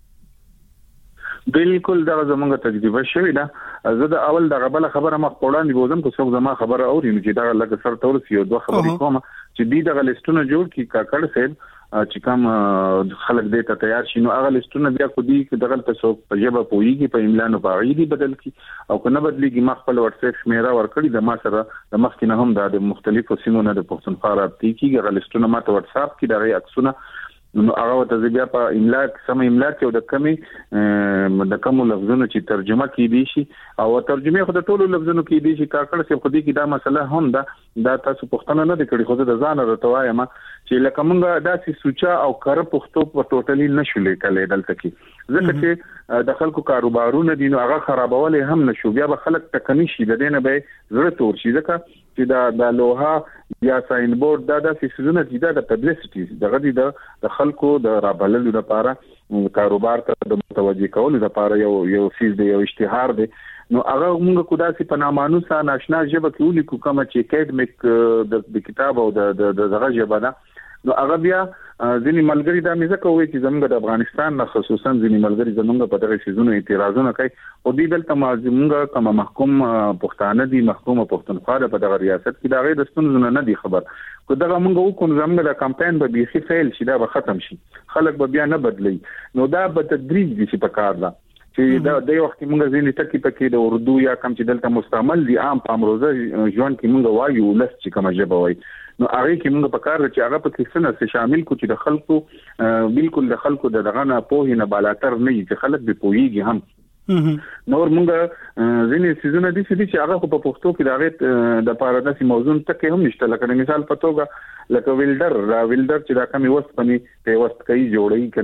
بالکل دا زموږه تجربه شوې ده زه د اول د غبل خبره مخ وړاندې بوزم کو څوک زما خبره اوري نو چې دا لکه سر تور سی او دوه خبرې کوم چې دې د لیستونه جوړ کی کاکړ صاحب چې کوم خلک دې ته تیار شي نو هغه لیستونه بیا کو دي چې دغه تاسو په جبه پويږي په املا نو باغې بدل کی او کنه بدلېږي مخ په واتس اپ شمیره ورکړي د ما سره د مخ کې نه هم د مختلفو سیمونو د پښتونخوا رابطې کیږي هغه لیستونه ماته واتس اپ کې دغه عکسونه نو هغه ته بیا په املا سم املا کې د کمی د کوم لفظونو چې ترجمه کیدی شي او ترجمه خو د ټولو لفظونو کیدی شي کاکړ څه خو دې کې دا مسله هم دا تاسو پښتنه نه د کړي خو د ځان راټوای ما چې لکه مونږه داسې سوچا او کار پښتو په ټوټلی نشولې کله دلته کې ځکه چې د خلکو کاروبارونه دي نو هغه خرابولې هم نشو بیا به خلک تکني شي د دینه به ضرورت ورشي ځکه چې دا لوحه یا ساين بورډ دا سيزونه دي د پبلسټي دغه د خلکو د رابللو لپاره کاروبار ته د متوجي کولو لپاره یو سیز دی یو اشتهار دی نو هغه موږ کو داسې په نامانوسه ناشنا ژبه کې ولیکو کوم چې اکیډمیک د کتاب او د دغه ژبه ده نو هغه بیا ځینې ملګری دا مزه کوي چې زموږ د افغانستان نه خصوصا ځینې ملګری زموږ په دغه شیزونو اعتراضونه کوي او دې دلته موږ کوم محکوم پښتانه دي محکوم پښتونخوا په دغه ریاست کې دا غیر ستونزونه نه دي خبر کو دغه موږ وکم زموږ د کمپاین به بيخي فیل شي دا به ختم شي خلک به بیا نه بدلی نو دا به تدریج دي چې په کار ده چې دا د وخت موږ ځینې ټکی پکې د اردو یا کوم چې دلته مستعمل دي عام په امروزه ژوند کې موږ وایو لس چې کوم ژبه وایي نو هغه کې موږ په کار چې هغه په کې څه شامل کو چې د خلکو بالکل د خلکو دغه نه په نه بالاتر نه چې خلک به پويږي هم نور موږ ځینې سيزونه دي چې هغه په پښتو کې دغه د پاراداسي موضوع ته هم نشته لکه مثال پتوګه لکه ویلډر چې دا کومي وسپنی په وست کوي جوړي کنه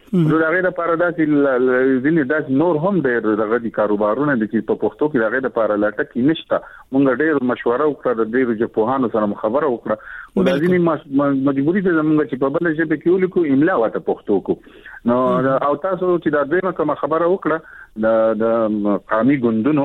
نو دا غیر لپاره داسې ځینې داسې نور هم ډېر دغه دي کاروبارونه دي چې په پښتو کې دا غیر لپاره لټکې نشته. مونږ ډېر مشوره وکړه د ډېر ژبپوهانو سره خبره وکړه او دا ځینې مجبوري ده زموږ چې په بل ژبه کې ولیکو املا واته پښتو کو. نو او تاسو چې دا دغه کوم خبره وکړه د قومي ګوندونو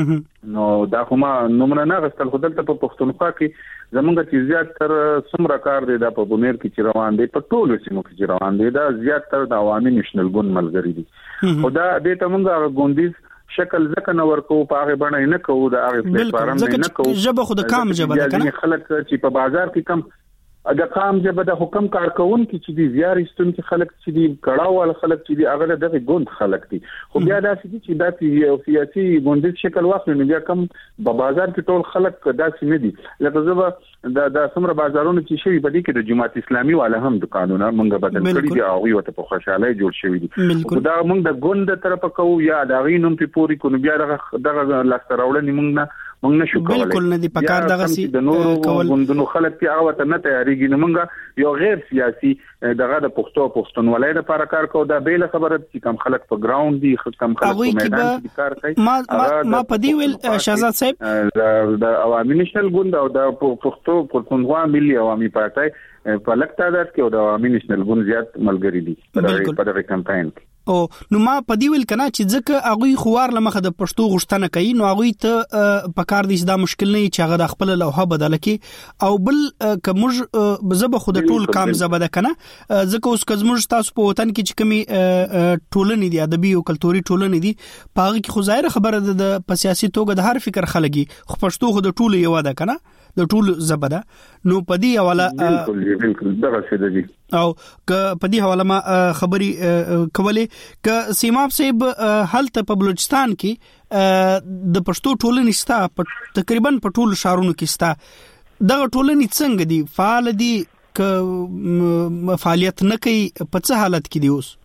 نو دا کومه نمونه نه غستل خدلته په پښتونخوا کې زمونږ چې زیات تر څومره کار دی دا په بونیر کې چې روان دی په ټولو سیمو کې چې روان دی دا زیات تر د عوامي نېشنل ګوند ملګری دي. خدا دې ته مونږه ګوندیز شکل ځکه نه ورکو په هغه باندې نه کوو د هغه پلیټفارم نه کوو ژبه خود کام ژبه ده کنه خلک چې په بازار کې کم د قام ژبه د حکم کارکون کې چې دي زیارستون کې خلک چې دي کړهوال خلک چې دي هغه دغه ګوند خلک دي خو بیا داسې چې دا سیاسي ګوند شکل واخلي نو بیا کم په بازار کې ټول خلک داسې نه دي. لکه زه د سمره بازارونو چې شوی بدی کې د جماعت اسلامي والا هم دکانونه مونږ بدل کړی دي او یو ته په خوشاله جوړ شوی دي. دا مونږ د ګوند طرف کوو یا د غینوم په پوری کو نو بیا دغه لاس راوړنې مونږ نشو کولای. بالکل نه دي پکار دغه سي د نورو ګوندونو خلک چې هغه ته نه تیاریږي نو مونږ یو غیر سیاسي دغه د پښتونولۍ لپاره کار کوو. دا بیل خبره چې کم خلک په ګراوند دي کم خلک په میدان کې کار کوي. ما په دی ویل شهزاد صاحب د عوامي نېشنل ګوند او د پښتونخوا ملي عوامي پارټي په لکه تعداد کې او د عوامي نېشنل ګوند زیات ملګری دي په دغه کمپاین کې. او نو ما په دی ویل کنه چې ځکه هغه خوار لمخه د پښتو غشتنه کوي نو هغه ته په کار دي دا مشکل نه چې هغه د خپل لوحه بدل کړي او بل کومج زبه خود ټول کام زبده کنه ځکه اوس کومج تاسو په وطن کې چې کمی ټولنې دي ادبي او کلتوري ټولنې دي پاغه کې خو ظاهر خبره ده د سیاسي توګه د هر فکر خلګي خو پښتو خود ټول یو ده کنه د ټول زبده نو پدی حواله بالکل دغه څه دي او ک پدی حواله ما خبري کوله ک سیماب صاحب حالت په بلوچستان کې د پښتو ټولنې ستا تقریبا په ټول شهرونو کې ستا دغه ټولنې څنګه دي فعال دي ک فعالیت نه کوي په څه حالت کې دي اوس؟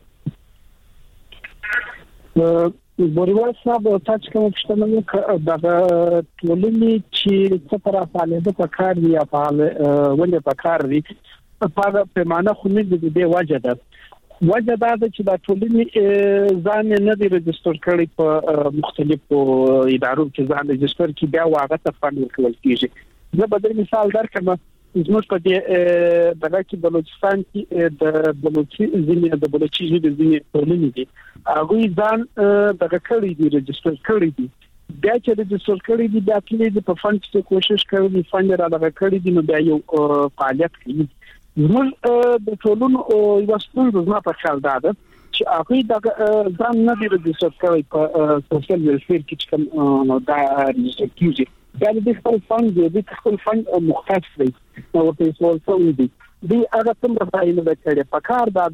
بوریوال صاحب تاسو کوم پښتنه دغه ټولنې چې څه پر فعالیت په کار دی یا ولې په کار دی په پیمانه خو نه دی وجه ده چې دا ټولنې ځان نه دی ريجستر کړی په مختلفو ادارو کې ځان ريجستر کی بیا واغه ته فند ورکول کیږي. زه به د مثال درکړم زموږ په دې دغه کې بلوچستان کې د بلوچي ژبې ځینې ټولنې دي هغه ځان دغه کړی دي ريجستر کړی دي بیا چې ريجستر کړی دي بیا کې په فند کې کوشش کوي فند را دغه کړی دي نو بیا یو فعالیت کوي. زموږ د ټولنو یو ستونزه زما په خیال ده چې هغه دغه ځان نه دی ريجستر کړی په سوشل ویلفیر کې کوم دا ريجستر کیږي دا د خپل فند دی د خپل فند مختص دی نو په څول څول دی دی هغه څنګه فایل وکړي په کار د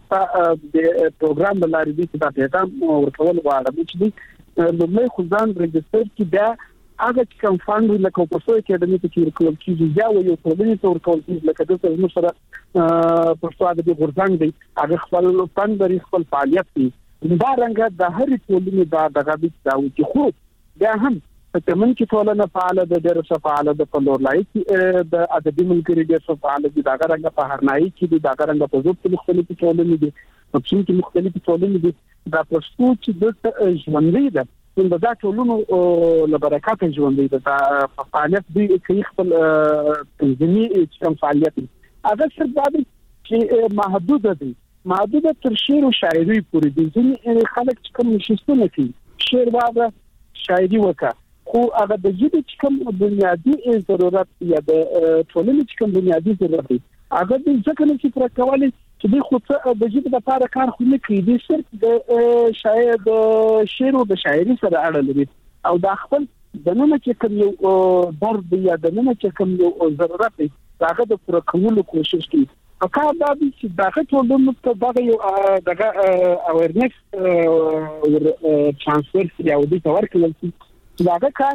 پروګرام بلاري دي چې دا پیغام ورکول غواړي چې دی نو خو ځان ريجستر کی بیا هغه کوم فند لکه په څو کې د نیټ کې ورکول کیږي یا یو ټولنې ته ورکول کیږي لکه د څه سره په څو د غورځنګ دی هغه خپل فند لري خپل فعالیت دی دا رنګ د هر ټولنې دغه د چې خو بیا هم په تمن کې ټولنه فعال ده ډېر څه فعال ده په لورلای کې د ادبي ملګری ډېر څه فعال دي دا رنګ په هرنای کې دا رنګ په ځوب کې مختلفې ټولنې دي په چین کې مختلفې ټولنې دي دا پښتو چې د ژوندۍ ده دا ټولنو لبرکات ژوندۍ ده په فعالیت دی کې خپل تنظیمي کوم فعالیت هغه څه د چې محدود تر شعر او شاعري پورې دي ځینې خلک چې کوم نشستونه کوي شعر واغه شاعري وکړه خو هغه د ژبې چې کوم بنیادی ضرورت یا د ټولنې چې کوم بنیادی ضرورت دی هغه د ځکه نه چې پر کولای چې د خو د ژبې لپاره کار خو نه کوي د صرف د شاعر د شعر او د شاعري سره اړه لري او د خپل د نن چې کوم یو درد یا د نن چې کوم یو ضرورت دی هغه د پر کولو کوشش کوي فکر دا چې دغه ټولنه ته دغه یو دغه اویرنس ټرانسفر یا د تور کې دغه کار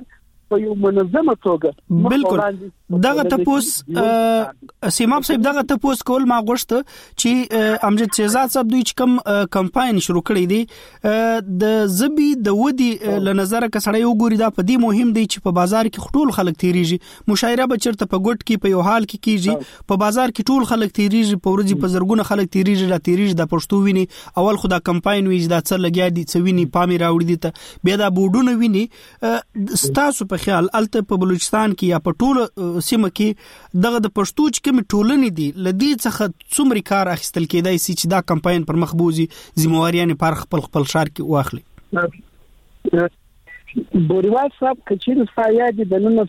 په یو منظمه توګه بالکل دغه تپوس سیماب صاحب دغه تپوس کول ما غوښته چې امجد شهزاد صاحب دوی چې کوم کمپاین شروع کړی دی د زبی د ودی له نظر کسړی وګوري دا په دې مهم دی چې په بازار کې ټول خلک تیریږي مشاعره به چرته په ګډ کې په یو حال کې کیږي په بازار کې ټول خلک تیریږي په ورځي په زرګونه خلک تیریږي د پښتو ویني اول خدا کمپاین ویج دا څر لګیا دي څویني پامي راوړي دي ته بیا دا بوډونه ویني ستاسو په خیال الته په بلوچستان کې یا په ټول سیمه کې دغه د پښتو چې کوم ټولنې دي لدی څخه څومره کار اخیستل کېدای سي چې دا کمپاین پر مخبوزي ذمہواریان پر خپل شار کې واخلي بوریوال صاحب کچیر سایه د نن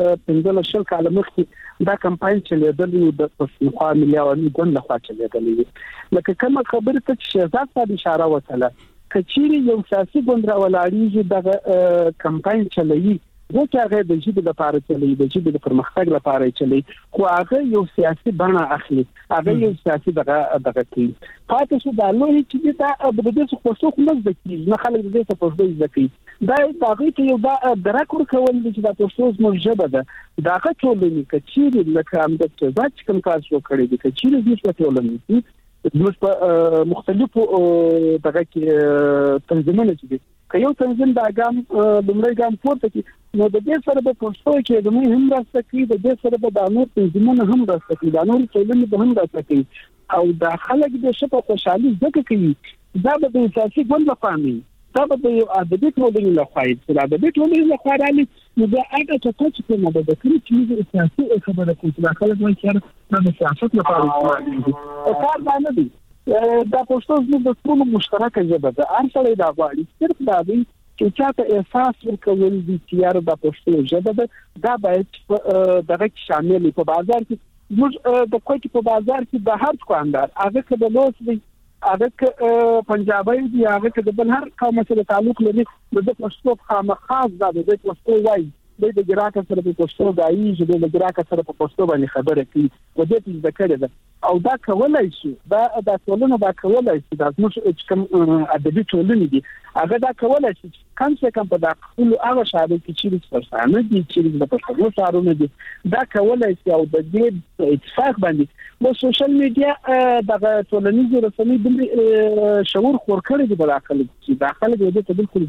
15 کال مخکې دا کمپاین چلیدل د پښتونخوا ملي عوامي ګوند لخوا چلیدل لکه کوم خبره ته شهزاد صاحب اشاره وکړه کچیر یو سیاسي ګوند راولاړیږي د کمپاین چلوي چې هغه د جدي لپاره چلی د جدي د پرمختګ لپاره چلی خو هغه یو سیاسي بڼه اخلي هغه یو سیاسي دغه کوي پاتې شو د لوی چې دا د دې څه پښتو خو نه ځکه نه خلک د دې څه پښتو ځکه دا هغه ته یو دا درک ورکول چې د پښتو زموږ ژبه ده دا ټولنې کچیر لکه هم د ځات کوم کار شو کړی دي کچیر دې څه ټولنې موږ په مختلفو دغه کې تنظیمونه چې که یو تنظیم د اګام لمړی ګام پورته کی نو د دې سره په پښتو کې د مهم راسته کی د دې سره د نور تنظیمونه هم راسته کی د نور ټولنې به هم راسته کی او د خلک د شپه خوشحالي ځکه کوي دا به د سیاسي ګوند لپاره دا به د ادبي ټولنې لپاره چې د ادبي ټولنې لپاره علي نو دا هغه چې نه د کړي چې سیاسي خبره کوي چې خلک وایي چې د سیاست لپاره او کار باندې دي دا پښتو زموږ د ټولو مشترکه ژبه ده هر څړی دا غواړي صرف دا دی چې چاته احساس ورکول دي چې یاره د پښتو ژبه ده دا باید دغه شامل په بازار کې موږ د کوټي په بازار کې د هر دکاندار هغه کله لوس دی هغه پنجابي دی هغه د بل هر قوم سره تعلق لري د پښتو خاص د پښتو وایي د ګراک سره په پښتو دایي چې د ګراک سره په پښتو باندې خبره کوي و دې چې ذکر ده او دا کولای شي دا ټولنه دا کولای شي دا موږ کوم ادبي ټولنه دي هغه دا کولای شي کم څه کم په داخلو هغه شاده کې چې پښتانه دي چې د پښتو شعرونه دي دا کولای شي او د دې اتفاق باندې مو سوشل میډیا د ټولنیزو رسنۍ د شعور خور کړی دی داخله چې داخله د دې بالکل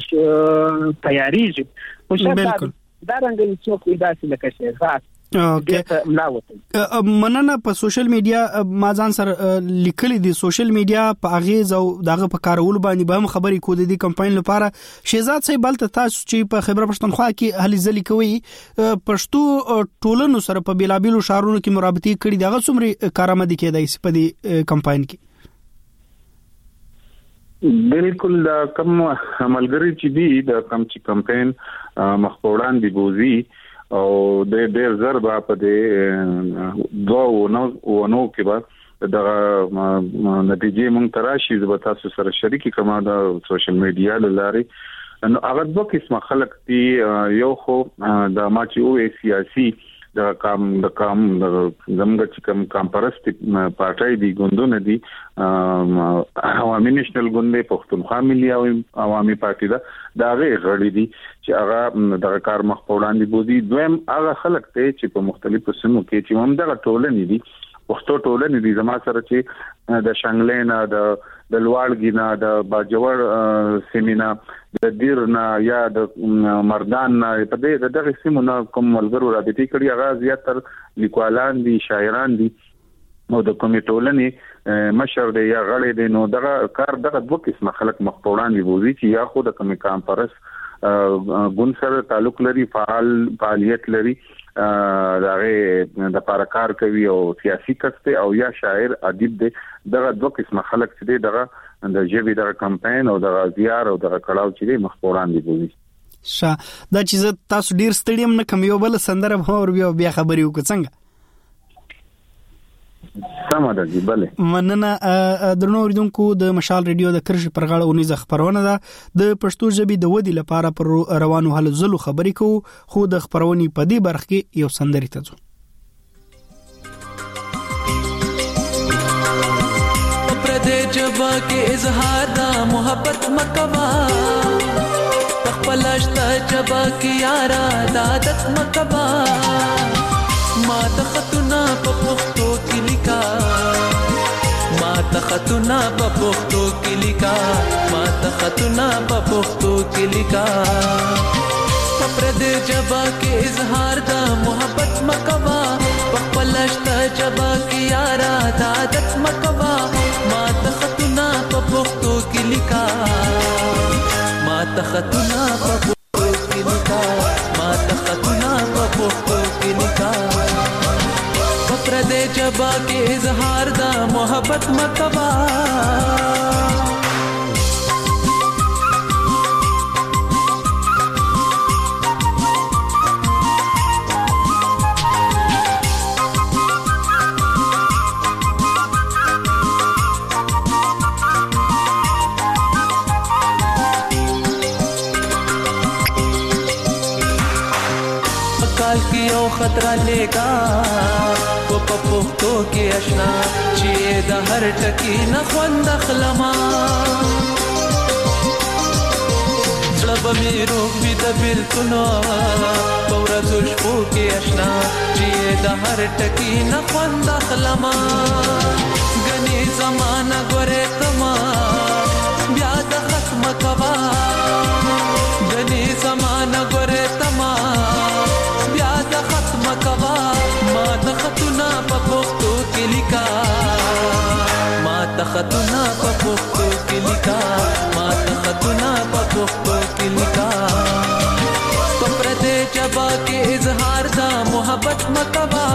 ځان تیاریږي بالکل دا رنګ څوک اداسي لکه شهزاد مننه په سوشل میډیا ما ځان سره لیکلي دي سوشل میډیا په اغیز او دغه په کارول باندې به هم خبرې کو دي کمپاین لپاره شهزاد صاحب بلته تاسو چې په خیبر پښتونخوا کې هلي ځلې کوي پښتو ټولنو سره په بیلابیلو شهرونو کې مرابطي کړي دغه څومره کارآمدي کېدای په دې کمپاین کې بالکل کم عملګری چې دی د کم چې کمپاین مخپوړان دی بوزي او د ډېر ضربه په دې دوه کې به د نتیجې مونږ تراشي د تاسو سره شریکي کما د سوشل میډیا لارې نو هغه دوه قسمه خلک دي یو خو د ماچو سیاسي د کام زموږ چې کوم پرست پارټای دی ګوندونه دي عوامي نېشنل ګوند پښتونخوا ملي عوامي پارټي دا غیر غړي دي چې هغه د کار مخ په وړاندې بوزي دویم هغه خلک ته چې په مختلفو سیمو کې چې هم دغه ټولنې دي پښتو ټولنې دي زما سره چې د شنګلینا د لوړګینا د باجوړ سیمینا د دیرنا یا د مردان په دې دغه سیمو نه کوم ملګرو رابطې کړي هغه زیاتره لیکوالان دي شاعران دي نو د کومې ټولنې مشر دی یا غړي دی نو دغه کار دغه دوه قسمه خلک مخ په وړاندې بوزي چې یا خو د کومې کانفرنس ګوند سره تعلق لري فعالیت لري دغه د پارکار کوي او سیاسي کسته او یا شاعر ادیب دی دغه دوه قسمه خلک چې دی دغه د جبې د کمپاین او د زیار او د کړهو چې مخ په وړاندې بوزي دا چې تاسو ډیر ستړیم نه کم یو بل سندره به بیا خبرې وکړو څنګه سمه ده بله مننه درنو اوریدونکو د مشال ریډیو د کرښې پر غاړه اونیزه خبرونه ده د پښتو ژبې د ودی لپاره پر روانو هلو ځلو خبرې کوو خو د خبرونې په دې برخه کې یو سندري ته ځو پر دې جبا کې اظهار د محبت مکوا پپلشت جبا کی یارا دادت مکبا ما تختنا پپختو کی لکا ما تختنا پپختو کی لکا ما تختنا پپختو کی لکا پپرد جبا کی اظہار دا محبت مکبا پپلشت جبا کی یارا دادت مکبا ما تختنا پپختو کی لکا ما تختنا پپختو کی لکا ما تختنا پپختو کی لکا پپرد جبا کی اظہار دا محبت مکبا خطرہ لے گا کو پپختو کې آشنا چې د هر ټکی نه خوند خلما زړه مې روبي د بالکل پورز شپو کې آشنا چې د هر ټکی نه خوند خلما غني زمانہ ګره تما بیا د ختم کوا غني زمانہ ګره تما مکوا ما تختنا پپختو کې لیکا ما تختنا پپختو کې لیکا ما تختنا پپختو کې لیکا پپرد جبا کې اظهار دا محبت مکوا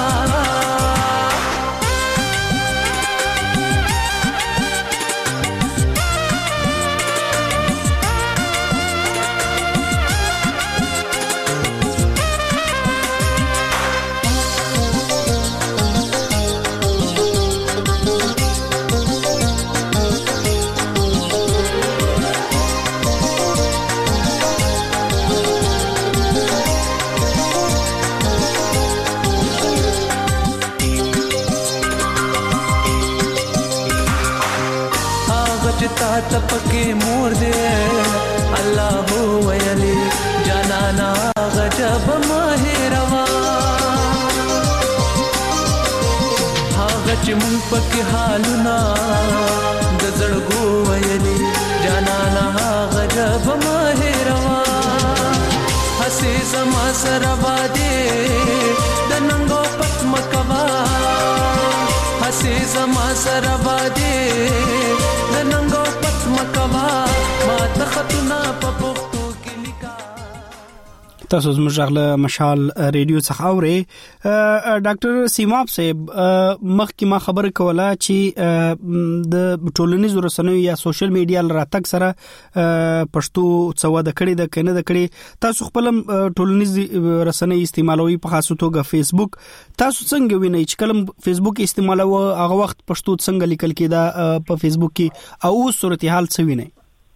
تپکے مور دے اللہ ویلی جانانا غجب ماہروا غچ مون پکې حالنا دزړګو ویلی جانانا غجب ماهروا حسې زما سره باندې د ننګو پټ مکوا حسې زما سره باندې د ننګو پټ مکوا ما تختنا پپختو کې لیکا. تاسو زموږ له مشال ریډیو څخه اورئ. ډاکټر سیماب صاحب مخکې ما خبره کوله چې د ټولنیزو رسنیو یا سوشل میډیا لراتک سره پښتو څه د کړي د کنه د کړي تاسو خپل ټولنیز رسنۍ استعمالوي په خاصه توګه فیسبوک تاسو څنګه وینئ چې کلم فیسبوک استعمالوي هغه وخت پښتو څنګه لیکل کېدا په فیسبوک کې او صورتحال څه وینئ؟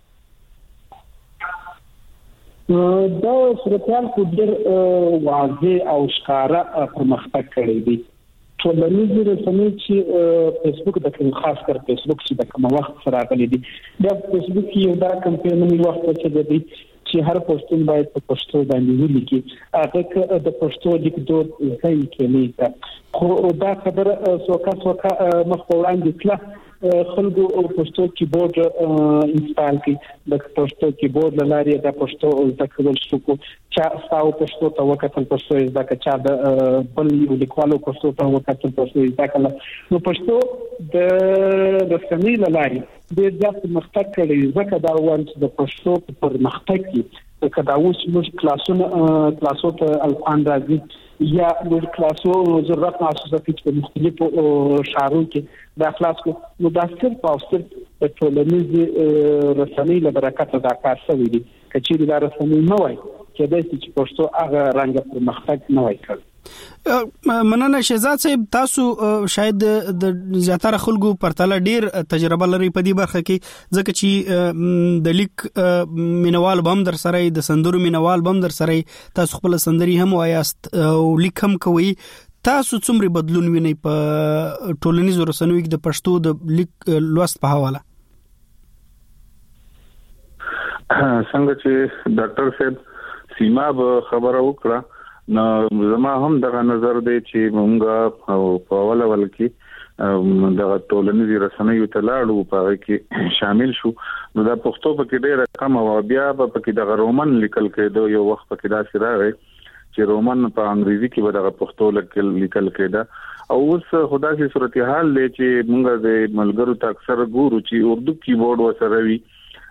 دا صورتحال خو ډېر واضح او ښکاره پرمختګ کړی دی. ټولنیزې رسنۍ چې فیسبوک د کوم خاص کر فیسبوک چې د کوم وخت سره راغلي دي دا فیسبوک یو دا کمپاین وخت چې دی چې هر پښتون باید په پښتو باندې ولیکي هغه د پښتو لیکدود ځای کې نه خو دا خبره څوکا مخ وړاندې کړه خلکو پښتو کیبورډ انسټال کړي د پښتو کیبورډ لاري د پښتو ذکرول شو کو چې تاسو پښتو ته وکتل پښتو ځکه چې د بل یو لیکوالو پښتو ته وکتل پښتو ځکه نو پښتو د رسنۍ لاري د ځات مختک کړي ځکه دا وایي چې د پښتو پر مختک کې کدا اوس موږ کلاسو ته الفان راځي یا موږ کلاسو ضرورت محسوسه کوي په مختلفو شعرونو کې د اخلاص کو نو دا صرف او صرف د ټولنیزې رسنۍ له برکت دا کار شوی دی چې دا رسنۍ نه وای کېدای چې پښتو هغه رنګ پر مختک نه وای کړ. مننه شهزاد صاحب تاسو شاید د زیاتره خلکو پرتله ډیر تجربه لري په دې برخه کې ځکه چې د لیک مینوال بم در سره د سندرو مینوال بم در سره تاسو خپل سندري هم وایاست او لیک هم کوي تاسو څومره بدلون وینئ په ټولنیزو رسنیو کې د پښتو د لیک لوست په حواله؟ څنګه چې ډاکټر صاحب سیما خبره وکړه نو زما هم دغه نظر دی چې موږ په اول کې دغه ټولنیز رسنیو ته لاړو په هغه کې شامل شو نو دا پښتو په کې ډېر کم او بیا په کې دغه رومن لیکل کېدو یو وخت په کې دا سره چې رومن په انګریزي کې به دغه پښتو لیکل کېده او اوس خدا سي صورتحال لې چې موږ د ملګرو ته اکثر ګورو چې اردو کیبورډ وسره وي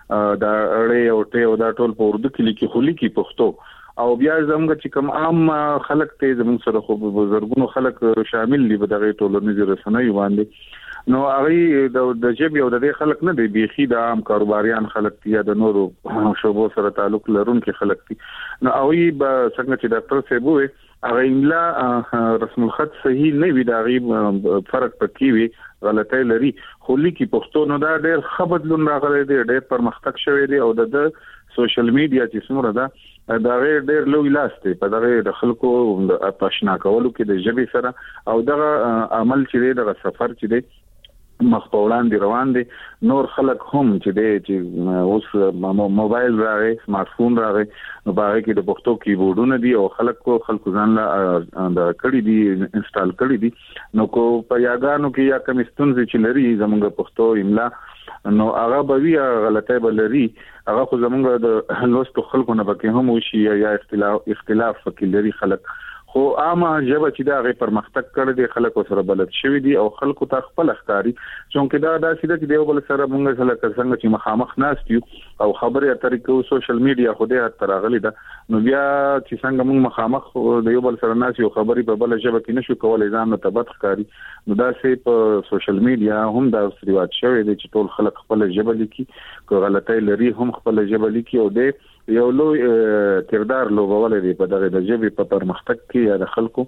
دا اړې او ټه او دا ټول په اردو کې لیکي خو لیکي پښتو او بیا زموږ چې کوم عام خلک ته زموږ سره خو بزرګونو خلک شامل دي په دغه ټولنیز رسنیو باندې نو هغه د جيب یو د خلک نه دی بيخي د عام کاروباریان خلک یا د نورو شوبو سره تعلق لرونکي خلک دي نو هغه به څنګه چې ډاکټر صاحب وي هغه املا رسم الخط صحیح نه وي دا غي فرق پکې وي غلطۍ لري خو لیکي پښتو نو دا ډېر خبردلون راغلي دي ډېر پرمختګ شوی دی او د سوشل میډیا چې څومره دا ډېر لوی لاس دی په دغه د خلکو د آشنا کولو کې د ژبې سره او دغه عمل چې د سفر چې دی مخ په وړاندې روان دي نور خلک هم چې دی چې اوس موبایل راغی سمارټ فون راغی نو باغې کې د پښتو کیبورډونه دي او خلکو ځان لا د کړي دي انسټال کړي دي نو کو په یاګانو کې یا کوم ستونزې چې لري زموږ پښتو املا نو هغه به وی غلطه بلري هغه خو زمونږ د لوستو خلکو نه پکې هم وشي یا اختلاف فکر لري خلک خو عامه ژبه چې دا غي پرمختګ کړی دی خلکو سره بلد شوی دي او خلکو ته خپل ښکاری چې دا سیده چې دیو بل سره مونږ سره څنګه چې مخامخ ناست یو او خبرې اترې کوو سوشل میډیا خو دې تر غلي ده نو بیا چې څنګه مونږ مخامخ دیو بل سره ناست یو خبرې په بل ژبه کې نشو کولای ځان ته بد ښکاری نو دا سي په سوشل میډیا هم دا ریواج شوی دی چې ټول خلک خپل ژبه لیکي کو غلطۍ لري هم خپل ژبه لیکي او دې یو لوی کردار لوبولې دی په دغه د ژبې په پرمختګ کې یا د خلکو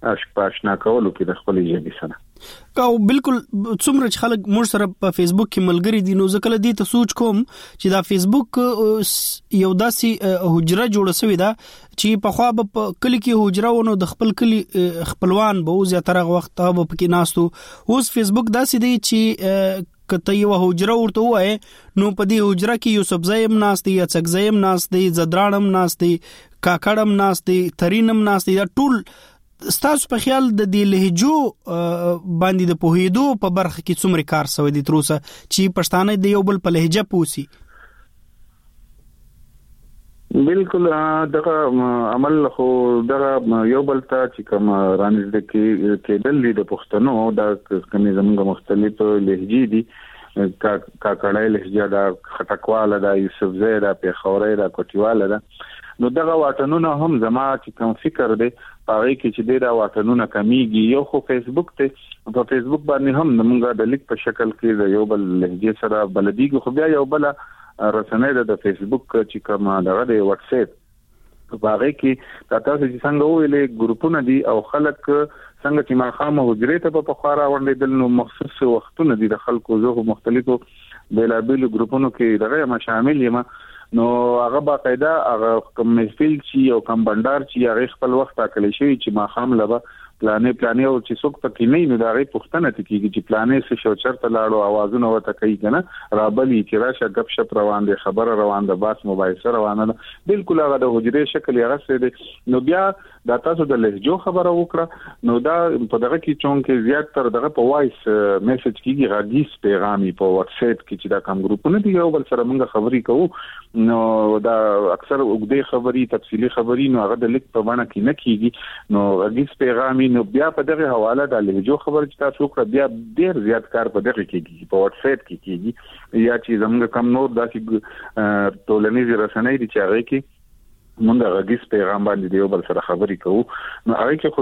آشنا کولو کې د خپل ژبې سره او بالکل څومره چې خلک موږ سره په فیسبوک کې ملګری دي نو ځکه دې ته سوچ کوم چې دا فیسبوک یو داسې حجره جوړه شوې ده چې په خوا په کلی کې حجره ونه د خپل کلی خپلوان به زیاتره وخت به پکې ناستو اوس فیسبوک داسې دی چې کته یو حجره ورته وای نو په دې حجره کې یو سبزایم ناست دی یا څګزایم ناست دی زدرانم ناست دی کاکړم ناست دی ترینم ناست دی ټول ستاسو په خیال د دې لهجو باندې د پوهېدو په برخه کې څومره کار سوی دی تروسه چې پښتانه د یو بل په لهجه پوسی بالکل دغه عمل خو دغه یو بل ته چې کوم رانځ کې دلی د پښتنو دا کومې زموږ مختلف لهجې دي کاکړای لهجه دا خټکواله دا یوسف زئی دا پیښوري دا کوټیواله دا نو دغه واټنونه هم زما چې کوم فکر دی پاره کې چې دا واټنونه کمیږي یو خو فیسبوک ته په فیسبوک باندې هم موږ د لیک په شکل کې د یو بل لهجې سره بلدیږي خو بیا یو بل رسنۍ د فیسبوک چې کوم دغه د واتس اپ په هغه کې تاسو چې څنګه ویلې ګروپونه دي او خلک څنګه چې ماخامه حجرې ته په خورا وړاندې نو مخصوص وختونه دي د خلکو زه مختلفو بیلابیل ګروپونو کې دغه شامل یم نو هغه باقاعده هغه کوم محفل چې او کوم بندر چې هغه خپل وخت اکلی شي چې ماخام لبا پلانې او چې څوک پکې نه نو دا غي پښتنه کیږي چې پلانې څه شو چرته لاړو आवाजونه وته کوي کنه رابلی چې راشه غب شپ روان دي خبره روان ده باس موبایل سره روانه ده بالکل هغه د حجرې شکل یې راځي دي نو بیا دا تاسو د لهجو خبره وکړه نو دا په دغه کې چون کې زیات تر دغه په وایس میسج کیږي غږیز پیغامي په واتس اپ کې چې دا کوم ګروپونه دي یو بل سره موږ خبرې کوو نو دا اکثر وګړي خبري تفصيلي خبري نو هغه د لیک په باندې کې نه کیږي نو غږیز پیغامي نو بیا په دغه حواله د لهجو خبر چې تاسو کړ بیا ډیر زیات کار په دغه کې کیږي په واتس اپ کې کیږي یا چې زموږ کم نور داسې ټولنیز رسنۍ دي چې هغه کې مونږ غږیز پیغام باندې یو بل سره خبرې کوو نو هغه کې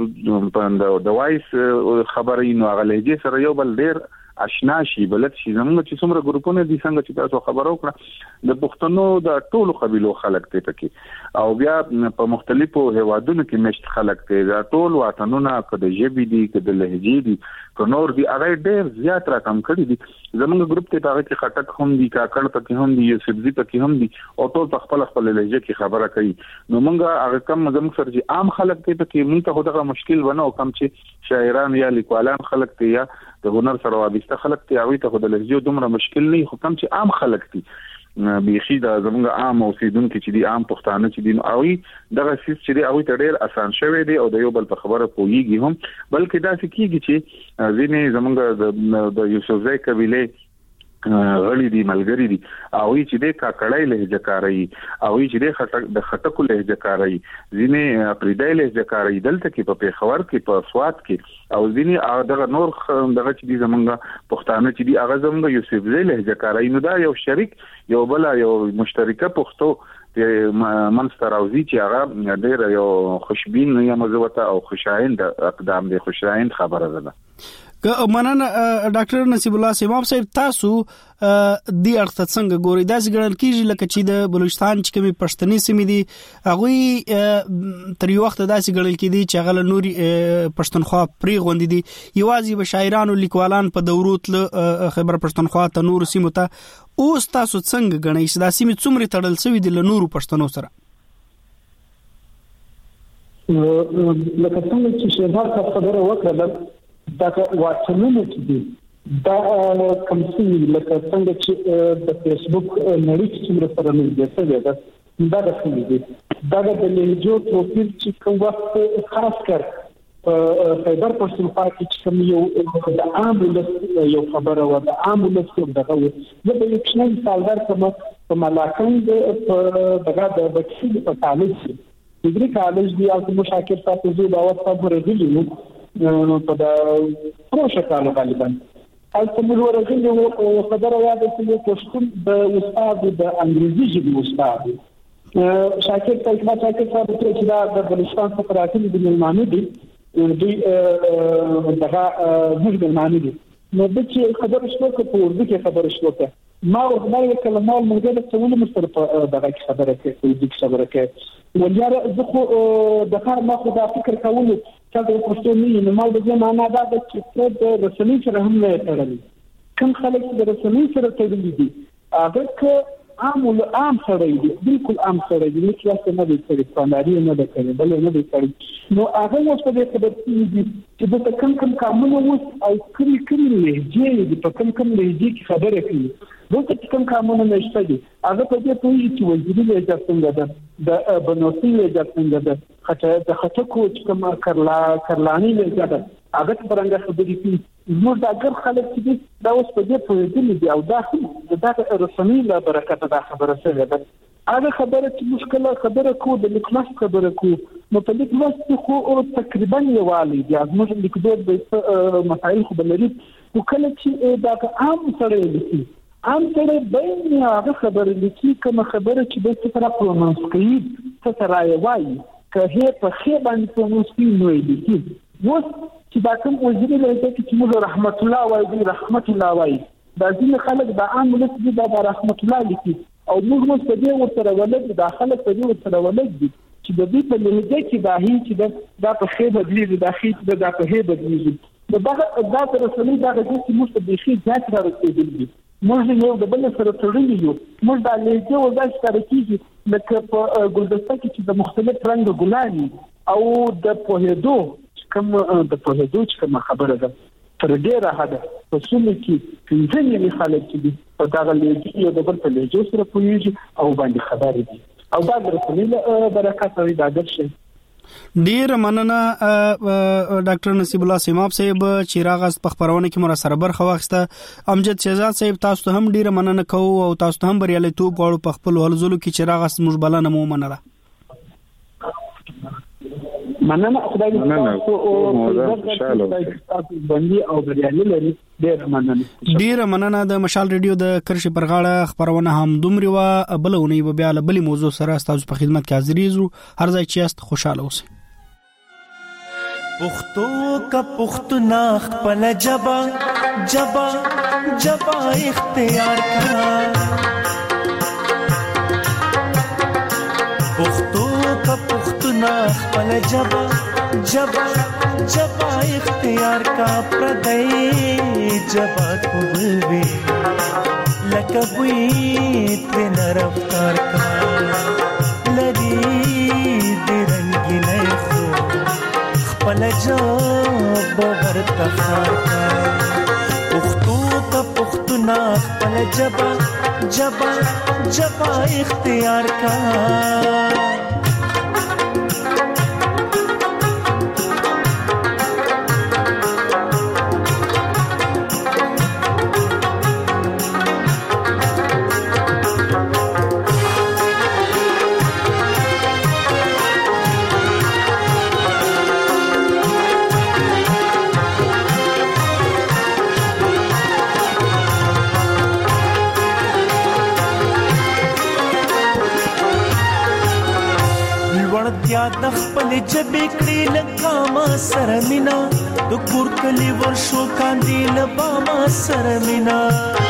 خدا د وایس خبرې نو هغه لهجه سره یو بل ډیر آشنا شي بلد شي زموږ چې څومره ګروپونه دي څنګه چې تاسو خبرو کړه د پښتنو د ټولو قبيلو خلک ته پکې او بیا په مختلفو هوادونو کې مشت خلک ته دا ټول وطنونه کده ژبې دي کده لهجې دي که نور دي هغه ډېر زیات رقم کړی دي زموږ ګروپ ته هغه کې خټک هم دي کاکړ پکې هم دي سبزي پکې هم دي او ټول په خپل لهجه کې خبره کوي نو موږ هغه کم زموږ سره چې عام خلک ته پکې موږ ته خدغه مشکل ونه او کم چې شاعران یا لیکوالان خلک ته یا د هنر سره وابسته خلک ته هغه ته خود لهجه دومره مشکل نه خو کم چې عام خلک دي بيخي د زمونږ عام اوسیدونکو چې دي عام پښتانه چې دي او دغه سیس چې دی او ته ډېر آسان شوی دی او د یو بل په خبره پوهیږي هم بلکې دا څه کیږي چې ځینې زمونږ د یوسفزای قبیله غړي دي ملګری دي او چې د کاکړای لهجه کاروي او چې د خټکو لهجه کاروي ځینې افریدای لهجه کاروي دلته کې په پیښور کې په سوات کې او ځینې دغه نور دغه چې دي زمونږ پښتانه چې دي هغه زمونږ یوسفزای لهجه کاروي نو دا یو شریک یو بل یو مشترکه پښتو منستر اوزي چې هغه ډېر یو خوشبین یا مزوته او خوشایند اقدام دی خوشایند خبره ده مننه ډاکټر نصیب الله سیماب صاحب تاسو دی اړخ څنګه ګوري دا څنګه کیږي لکه چې د بلوچستان چې کومي پښتني سیمې دي هغه تر یو وخت داسې ګڼل کېدي چې هغه نوري پښتونخوا پری غوندي دي یوازې به شاعرانو لیکوالان په دورو تل خبر پښتونخوا ته نور سیمو ته اوس تاسو څنګه ګڼئ چې دا سیمې څومره تړل شوی دي له نورو پښتنو سره لکه څنګه چې شهباز خبره وکړه دا واټسونه چې دي دا کوم څه لکه څنګه چې د فیسبوک نړۍ چې څومره سره نږدې شوی ده دا د څه دي دا د لهجو توپیر چې کوم وخت خاص کر خیبر پښتونخوا کې چې کوم یو د عام یو خبره و د عام لسکو دغه و زه به یو څه مثال درکوم په ملاکنډ په دغه د بچی په کالج کې ډیګري کالج دی او مشاکل تاسو زه دا وخت په رجلینو په دا پروژه کارو غالبا البته موږ ورغلو خبره یاده چې پښتون د استاد د انګریزي ژبې استاد شاکر تایما شاکر صاحب چې دا د بلوچستان څخه راځي د ملمانو دي دغه موږ ملمانو دي نو د چې خبره شوه په اردو کې خبره شوه ما ورته کلمه موږ د څه مستر په دغه خبره کې د خبره کې ولیا زه خو د کار ما خو دا فکر کوم چې د پښتون نه نو د معنا دا چې د رسمي سره هم نه تړلي کوم خلک چې د رسمي سره تړلي دي هغه که عام سره دي بالکل عام سره دي چې نه دي چې ستانداري نه ده کوي بل نه دي کوي نو هغه اوس په دې خبر دي چې د کوم قانون اوس او کوم لهجه دي په کوم لهجه کې خبره کوي دغه کوم قانون نشته دي هغه په دې پوهې چې وزیري لهجه څنګه ده د بنوسي لهجه څنګه ده د خټکو چې کوم کرلانی لهجه ده هغه څنګه خبرې کوي نو دا اگر خلک چې دا اوس په دې پوهېدل دي او دا د رسمي له برکت دا خبره سره ده هغه خبره چې مشکله خبره کو د لیکلاس خبره کو نو په لیکلاس کې خو تقریبا یوالي دي موږ لیکدود د مسایل خو بلري او کله چې دا عام سره لیکي عام سره بین هغه خبره لیکي کوم خبره چې د څه طرف پرونونس کوي څه سره یوایي که هي په خې باندې پرونونس کوي نو لیکي نو چې دا کوم وزیر له چې موږ رحمت الله وایي رحمت الله وایي دا ځینې خلک د عام ولس دي دا رحمت الله لیکي او موږ نو په دې ورته ولد داخله په دې ورته ولد دي چې د دې په لهجه کې دا هي چې دا په خې بدلی دا خې دا په هې بدلی دا تر رسمي دا چې موږ په دې کې ځات راځي دي موږ یو د بل سره تړلي یو موږ د لهجه او د اشتراکي لکه په ګلدسته کې چې د مختلف رنګ ګلاني او د پوهېدو کوم د پوهېدو چې کوم خبره ده تر ډیره حده په څومره کې ځینې خلک چې په دغه لهجه یو د بل په لهجه سره پوهېږي او باندې خبرې دي او دا د رسمي برکت او د درشه ډیر مننه ډاکټر نصیب الله سیماب صاحب چې راغست په خبرونه کې مر سره برخه واخسته امجد شهزاد صاحب تاسو ته هم ډیر مننه کوم او تاسو ته هم بریالیتوب غواړو په خپل ولزلو کې چې راغست موږ بلنه مو منله مننه خدای دې تاسو باندې او بریالي لري ډیر مننه د مشال ریډیو د کرشي پرغاړه خبرونه هم دومره وا بلونی به بیا بل موضوع سره تاسو په خدمت کې حاضر یو هر ځای چې است خوشاله اوسئ پختو کا پختنا خپل جبا جبا جبا اختیار کا پختو کا پختنا خپل جبا جبا جبا اختیار کا پردئی جبا قبوی لکبوی تن رفتار کا لری درنگی نئی خو خپل جبا ورتخار کا پختو کا پختنا مینا خپل جبا جبا جبا اختیار کا د خپل جبې کړي لکه ما سره مینا د کور کلی ورشو کاندي لبا ما سره مینا